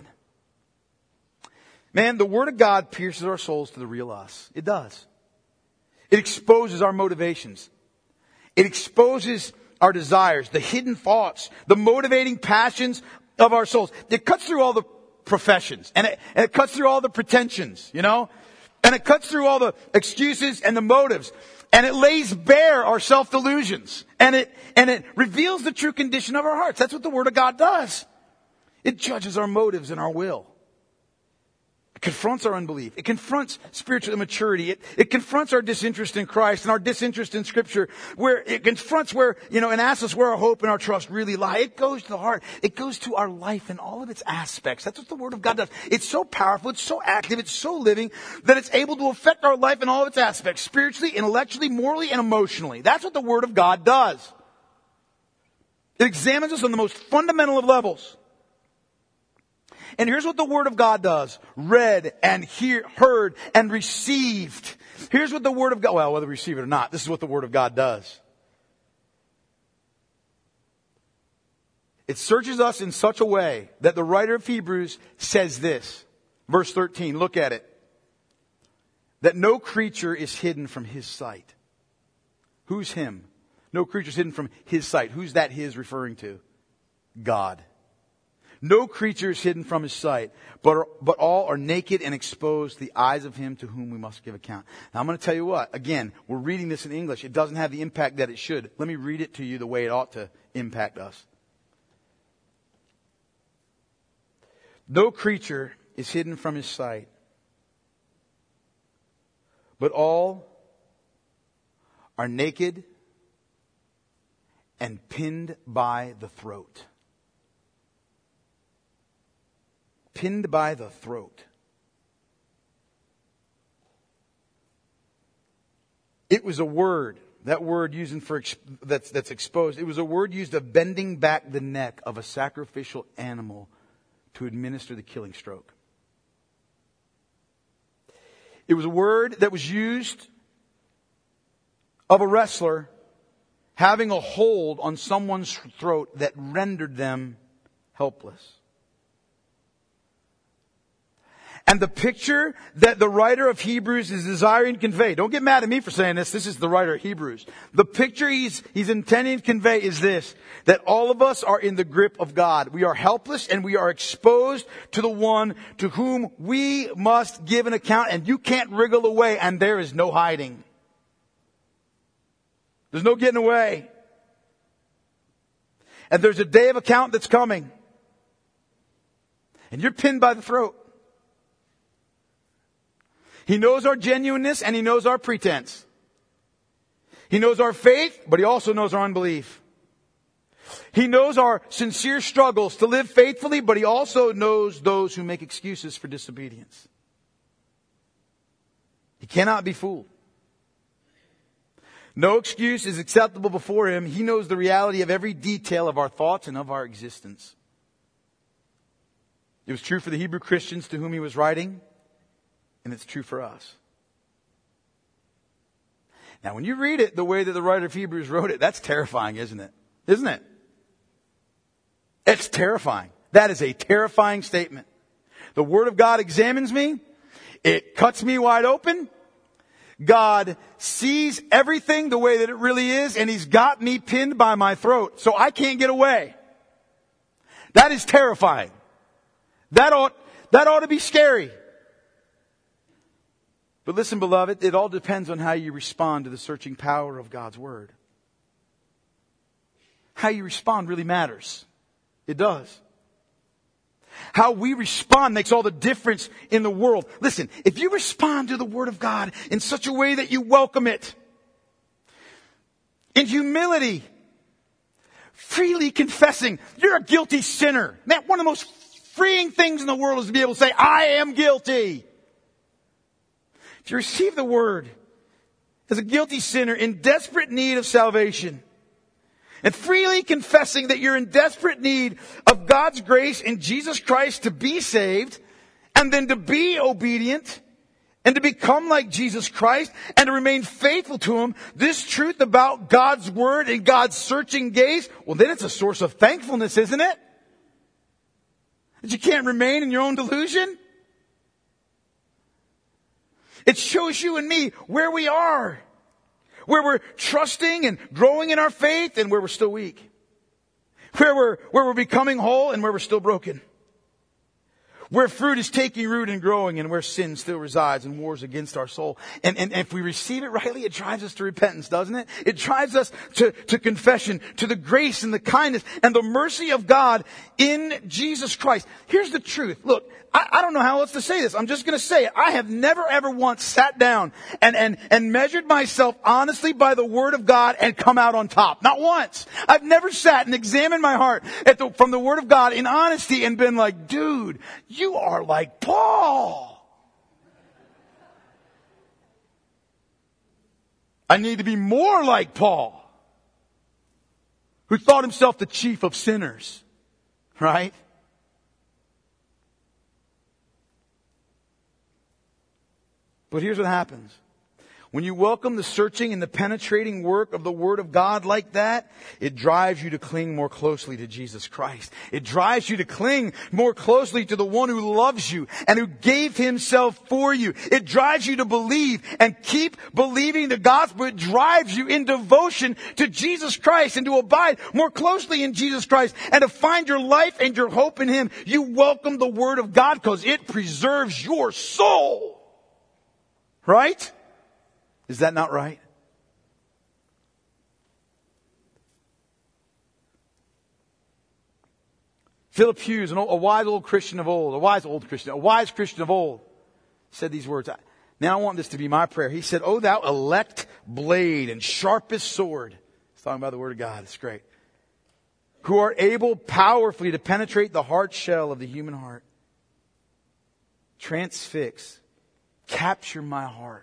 Man, the Word of God pierces our souls to the real us. It does. It exposes our motivations. It exposes our desires, the hidden thoughts, the motivating passions of our souls. It cuts through all the professions, and it, and it cuts through all the pretensions, you know, and it cuts through all the excuses and the motives, and it lays bare our self-delusions, and it and it reveals the true condition of our hearts. That's what the Word of God does. It judges our motives and our will. It confronts our unbelief. It confronts spiritual immaturity. It, it confronts our disinterest in Christ and our disinterest in Scripture. Where it confronts where, you know, and asks us where our hope and our trust really lie. It goes to the heart. It goes to our life in all of its aspects. That's what the Word of God does. It's so powerful. It's so active. It's so living that it's able to affect our life in all of its aspects. Spiritually, intellectually, morally, and emotionally. That's what the Word of God does. It examines us on the most fundamental of levels. And here's what the Word of God does. Read and hear, heard and received. Here's what the Word of God, well, whether we receive it or not, this is what the Word of God does. It searches us in such a way that the writer of Hebrews says this. Verse thirteen, look at it. That no creature is hidden from His sight. Who's Him? No creature is hidden from His sight. Who's that His referring to? God. No creature is hidden from His sight, but, but all are naked and exposed to the eyes of Him to whom we must give account. Now I'm going to tell you what, again, we're reading this in English. It doesn't have the impact that it should. Let me read it to you the way it ought to impact us. No creature is hidden from his sight, but all are naked and pinned by the throat. Pinned by the throat. It was a word, that word used for that's that's exposed. It was a word used of bending back the neck of a sacrificial animal to administer the killing stroke. It was a word that was used of a wrestler having a hold on someone's throat that rendered them helpless. And the picture that the writer of Hebrews is desiring to convey, don't get mad at me for saying this, this is the writer of Hebrews. The picture he's, he's intending to convey is this, that all of us are in the grip of God. We are helpless and we are exposed to the one to whom we must give an account, and you can't wriggle away, and there is no hiding. There's no getting away. And there's a day of account that's coming. And you're pinned by the throat. He knows our genuineness and He knows our pretense. He knows our faith, but He also knows our unbelief. He knows our sincere struggles to live faithfully, but He also knows those who make excuses for disobedience. He cannot be fooled. No excuse is acceptable before Him. He knows the reality of every detail of our thoughts and of our existence. It was true for the Hebrew Christians to whom He was writing. And it's true for us. Now, when you read it the way that the writer of Hebrews wrote it, that's terrifying, isn't it? Isn't it? It's terrifying. That is a terrifying statement. The Word of God examines me. It cuts me wide open. God sees everything the way that it really is, and He's got me pinned by my throat, so I can't get away. That is terrifying. That ought, that ought to be scary. But listen, beloved, it all depends on how you respond to the searching power of God's Word. How you respond really matters. It does. How we respond makes all the difference in the world. Listen, if you respond to the Word of God in such a way that you welcome it, in humility, freely confessing, you're a guilty sinner. Man, one of the most freeing things in the world is to be able to say, I am guilty. If you receive the Word as a guilty sinner in desperate need of salvation, and freely confessing that you're in desperate need of God's grace in Jesus Christ to be saved, and then to be obedient, and to become like Jesus Christ, and to remain faithful to Him, this truth about God's Word and God's searching gaze, well, then it's a source of thankfulness, isn't it? That you can't remain in your own delusion. It shows you and me where we are. Where we're trusting and growing in our faith and where we're still weak. Where we're, where we're becoming whole and where we're still broken. Where fruit is taking root and growing and where sin still resides and wars against our soul. And, and, and if we receive it rightly, it drives us to repentance, doesn't it? It drives us to, to confession, to the grace and the kindness and the mercy of God in Jesus Christ. Here's the truth. Look, I, I don't know how else to say this. I'm just going to say it. I have never ever once sat down and, and, and measured myself honestly by the Word of God and come out on top. Not once. I've never sat and examined my heart at the, from the Word of God in honesty and been like, dude, you are like Paul. I need to be more like Paul, who thought himself the chief of sinners. Right? But here's what happens. When you welcome the searching and the penetrating work of the Word of God like that, it drives you to cling more closely to Jesus Christ. It drives you to cling more closely to the one who loves you and who gave Himself for you. It drives you to believe and keep believing the gospel. It drives you in devotion to Jesus Christ and to abide more closely in Jesus Christ and to find your life and your hope in Him. You welcome the Word of God because it preserves your soul. Right? Is that not right? Philip Hughes, an old, a wise old Christian of old, a wise old Christian, a wise Christian of old, said these words. Now I want this to be my prayer. He said, "O thou elect blade and sharpest sword." He's talking about the Word of God. It's great. "Who are able powerfully to penetrate the hard shell of the human heart. Transfix, capture my heart.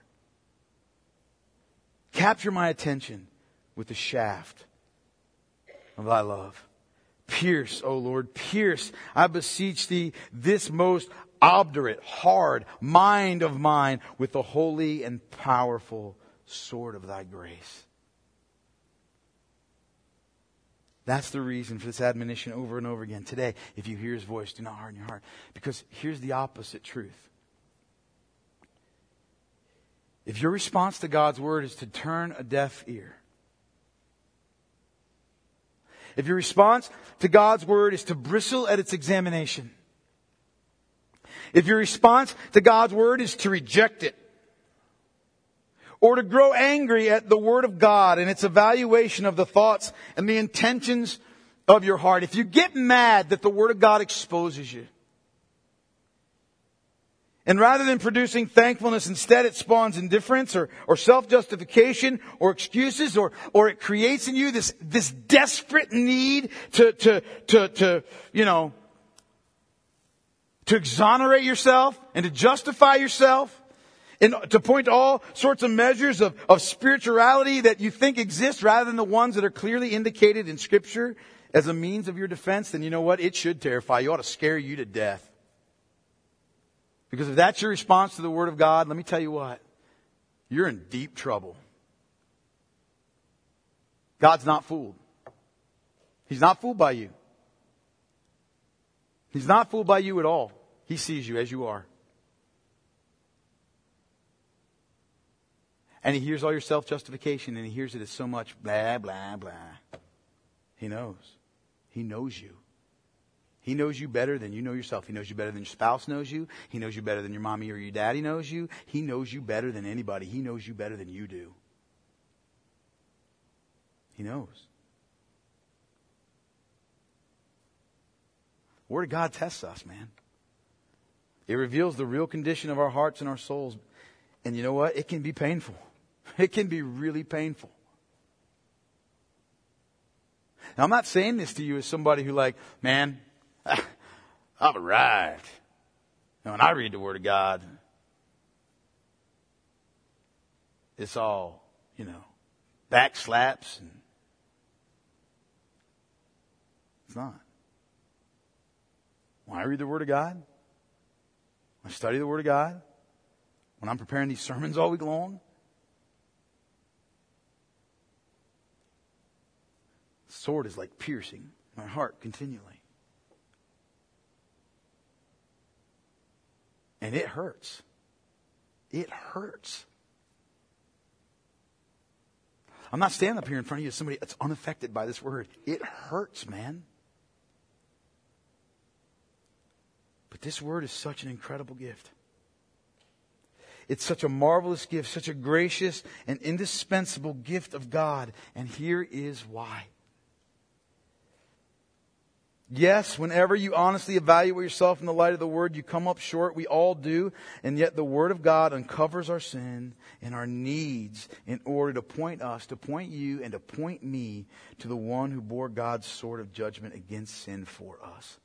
Capture my attention with the shaft of thy love. Pierce, O Lord, pierce, I beseech thee, this most obdurate, hard mind of mine with the holy and powerful sword of thy grace." That's the reason for this admonition over and over again. Today, if you hear His voice, do not harden your heart. Because here's the opposite truth. If your response to God's Word is to turn a deaf ear, if your response to God's Word is to bristle at its examination, if your response to God's Word is to reject it, or to grow angry at the Word of God and its evaluation of the thoughts and the intentions of your heart, if you get mad that the Word of God exposes you, and rather than producing thankfulness, instead it spawns indifference or, or self-justification or excuses, or, or it creates in you this, this desperate need to, to, to, to, you know, to exonerate yourself and to justify yourself and to point to all sorts of measures of, of spirituality that you think exist rather than the ones that are clearly indicated in Scripture as a means of your defense, then you know what? It should terrify you. It ought to scare you to death. Because if that's your response to the Word of God, let me tell you what, you're in deep trouble. God's not fooled. He's not fooled by you. He's not fooled by you at all. He sees you as you are. And He hears all your self-justification, and He hears it as so much blah, blah, blah. He knows. He knows you. He knows you better than you know yourself. He knows you better than your spouse knows you. He knows you better than your mommy or your daddy knows you. He knows you better than anybody. He knows you better than you do. He knows. The Word of God tests us, man. It reveals the real condition of our hearts and our souls. And you know what? It can be painful. It can be really painful. Now, I'm not saying this to you as somebody who like, man, I've arrived. Now, when I read the Word of God, it's all, you know, back slaps. And it's not. When I read the Word of God, when I study the Word of God, when I'm preparing these sermons all week long, the sword is like piercing my heart continually. And it hurts. It hurts. I'm not standing up here in front of you as somebody that's unaffected by this word. It hurts, man. But this word is such an incredible gift. It's such a marvelous gift, such a gracious and indispensable gift of God. And here is why. Yes, whenever you honestly evaluate yourself in the light of the Word, you come up short. We all do. And yet the Word of God uncovers our sin and our needs in order to point us, to point you, and to point me to the one who bore God's sword of judgment against sin for us.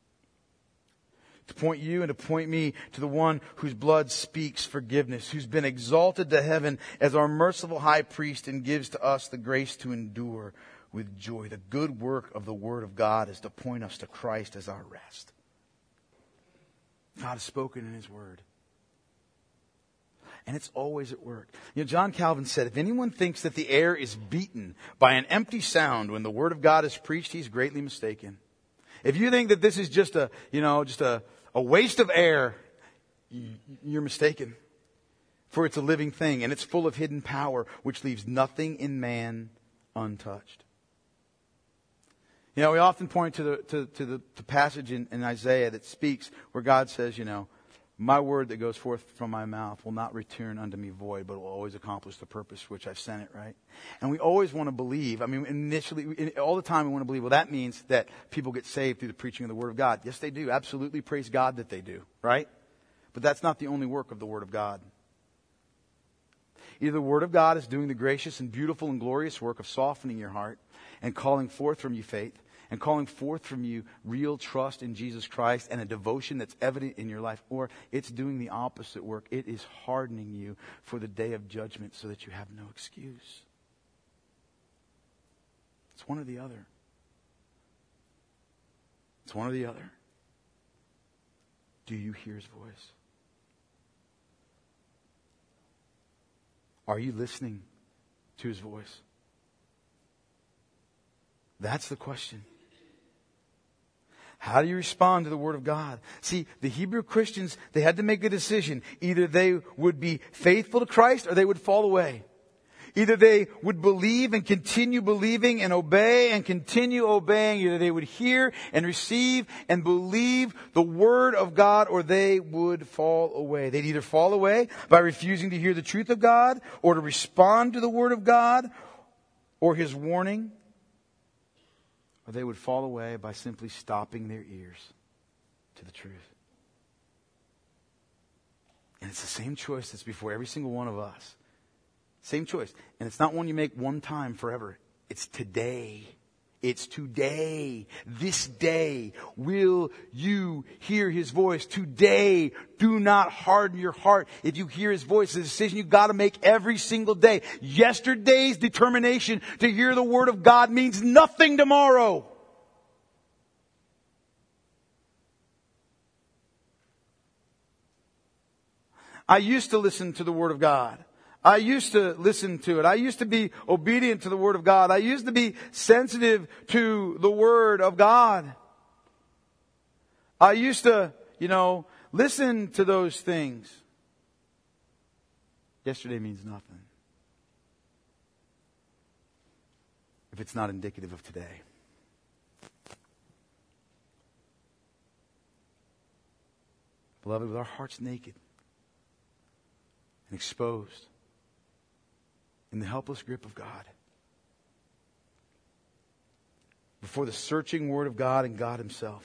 To point you and to point me to the one whose blood speaks forgiveness, who's been exalted to heaven as our merciful high priest and gives to us the grace to endure with joy. The good work of the Word of God is to point us to Christ as our rest. God has spoken in His Word. And it's always at work. You know, John Calvin said, if anyone thinks that the air is beaten by an empty sound when the Word of God is preached, he's greatly mistaken. If you think that this is just a, you know, just a, a waste of air, you're mistaken. For it's a living thing, and it's full of hidden power, which leaves nothing in man untouched. You know, we often point to the to, to the to passage in, in Isaiah that speaks where God says, you know, My word that goes forth from my mouth will not return unto me void, but will always accomplish the purpose for which I've sent it, right? And we always want to believe, I mean, initially, all the time we want to believe, well, that means that people get saved through the preaching of the Word of God. Yes, they do. Absolutely. Praise God that they do, right? But that's not the only work of the Word of God. Either the Word of God is doing the gracious and beautiful and glorious work of softening your heart and calling forth from you faith, and calling forth from you real trust in Jesus Christ and a devotion that's evident in your life. Or it's doing the opposite work. It is hardening you for the day of judgment so that you have no excuse. It's one or the other. It's one or the other. Do you hear His voice? Are you listening to His voice? That's the question. How do you respond to the Word of God? See, the Hebrew Christians, they had to make a decision. Either they would be faithful to Christ or they would fall away. Either they would believe and continue believing and obey and continue obeying. Either they would hear and receive and believe the Word of God or they would fall away. They'd either fall away by refusing to hear the truth of God or to respond to the Word of God or His warning. Or they would fall away by simply stopping their ears to the truth. And it's the same choice that's before every single one of us. Same choice. And it's not one you make one time forever. It's today. It's today. This day. Will you hear His voice? Today. Do not harden your heart. If you hear His voice, it's a decision you've got to make every single day. Yesterday's determination to hear the Word of God means nothing tomorrow. I used to listen to the Word of God. I used to listen to it. I used to be obedient to the Word of God. I used to be sensitive to the Word of God. I used to, you know, listen to those things. Yesterday means nothing if it's not indicative of today. Beloved, with our hearts naked and exposed in the helpless grip of God, before the searching Word of God and God Himself,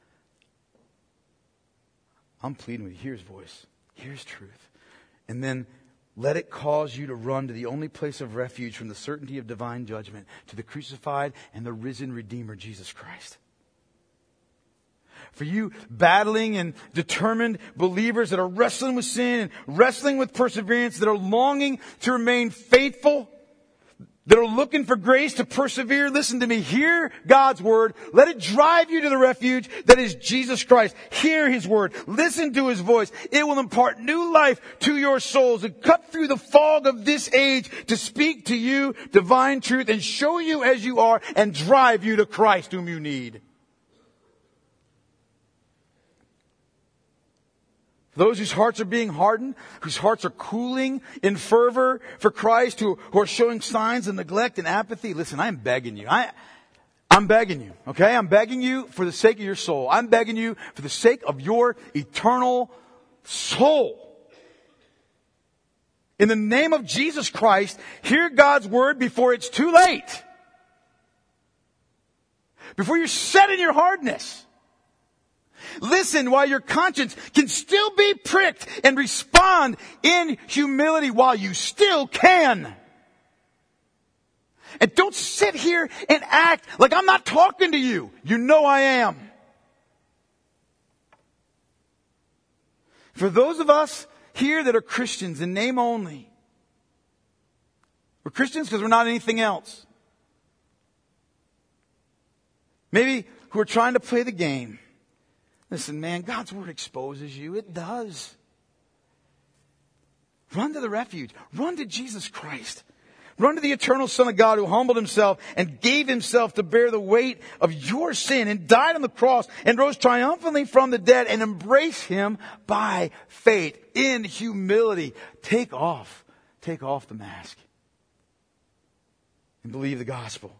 I'm pleading with you, hear His voice, hear His truth. And then let it cause you to run to the only place of refuge from the certainty of divine judgment, to the crucified and the risen Redeemer, Jesus Christ. For you battling and determined believers that are wrestling with sin and wrestling with perseverance, that are longing to remain faithful, that are looking for grace to persevere, listen to me. Hear God's Word. Let it drive you to the refuge that is Jesus Christ. Hear His Word. Listen to His voice. It will impart new life to your souls and cut through the fog of this age to speak to you divine truth and show you as you are and drive you to Christ whom you need. Those whose hearts are being hardened, whose hearts are cooling in fervor for Christ, who, who are showing signs of neglect and apathy. Listen, I'm begging you. I, I'm begging you, okay? I'm begging you for the sake of your soul. I'm begging you for the sake of your eternal soul. In the name of Jesus Christ, hear God's Word before it's too late. Before you're set in your hardness. Listen while your conscience can still be pricked and respond in humility while you still can. And don't sit here and act like I'm not talking to you. You know I am. For those of us here that are Christians in name only, we're Christians because we're not anything else. Maybe who are trying to play the game. Listen, man, God's Word exposes you. It does. Run to the refuge. Run to Jesus Christ. Run to the eternal Son of God who humbled Himself and gave Himself to bear the weight of your sin and died on the cross and rose triumphantly from the dead, and embrace Him by faith in humility. Take off. Take off the mask. And believe the gospel.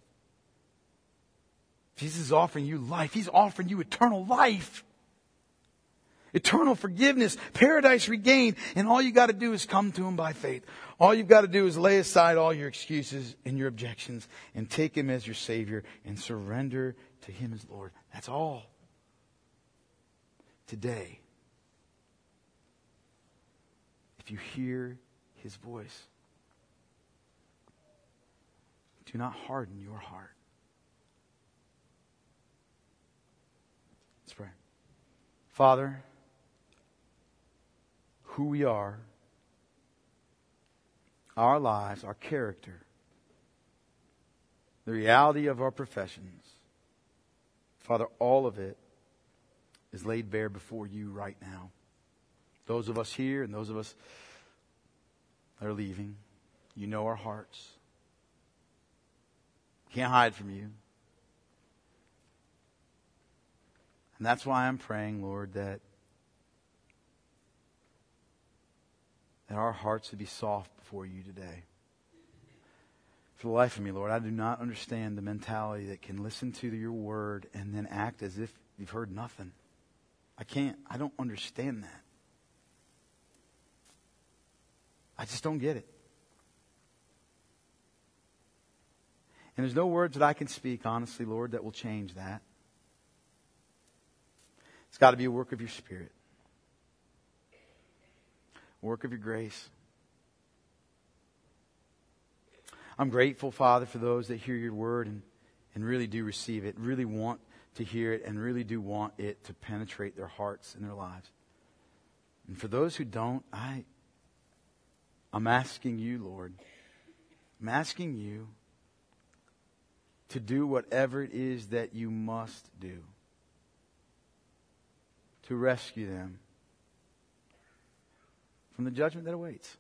Jesus is offering you life. He's offering you eternal life. eternal forgiveness, paradise regained. And all you got to do is come to Him by faith. All you've got to do is lay aside all your excuses and your objections and take Him as your Savior and surrender to Him as Lord. That's all. Today, if you hear His voice, do not harden your heart. Let's pray. Father, who we are, our lives, our character, the reality of our professions, Father, all of it is laid bare before you right now. Those of us here and those of us that are leaving, you know our hearts. Can't hide from you. And that's why I'm praying, Lord, that, that our hearts would be soft before you today. For the life of me, Lord, I do not understand the mentality that can listen to your word and then act as if you've heard nothing. I can't. I don't understand that. I just don't get it. And there's no words that I can speak, honestly, Lord, that will change that. It's got to be a work of your Spirit. A work of your grace. I'm grateful, Father, for those that hear your word and, and really do receive it, really want to hear it, and really do want it to penetrate their hearts and their lives. And for those who don't, I, I'm asking you, Lord, I'm asking you to do whatever it is that you must do to rescue them from the judgment that awaits.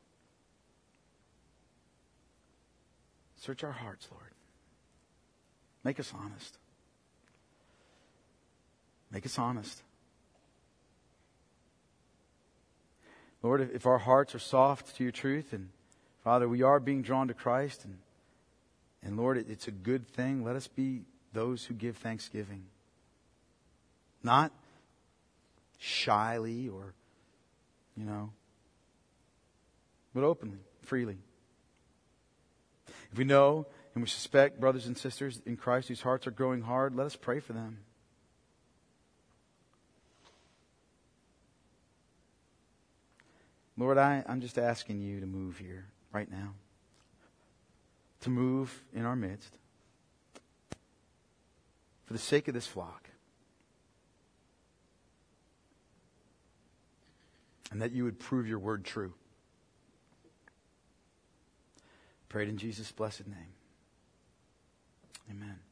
Search our hearts, Lord. Make us honest. Make us honest. Lord, if our hearts are soft to your truth, and Father, we are being drawn to Christ, and, and Lord, it, it's a good thing. Let us be those who give thanksgiving. Not shyly or, you know, but openly, freely. If we know and we suspect brothers and sisters in Christ whose hearts are growing hard, let us pray for them. Lord, I, I'm just asking you to move here right now. To move in our midst. For the sake of this flock. And that you would prove your word true. Prayed in Jesus' blessed name. Amen.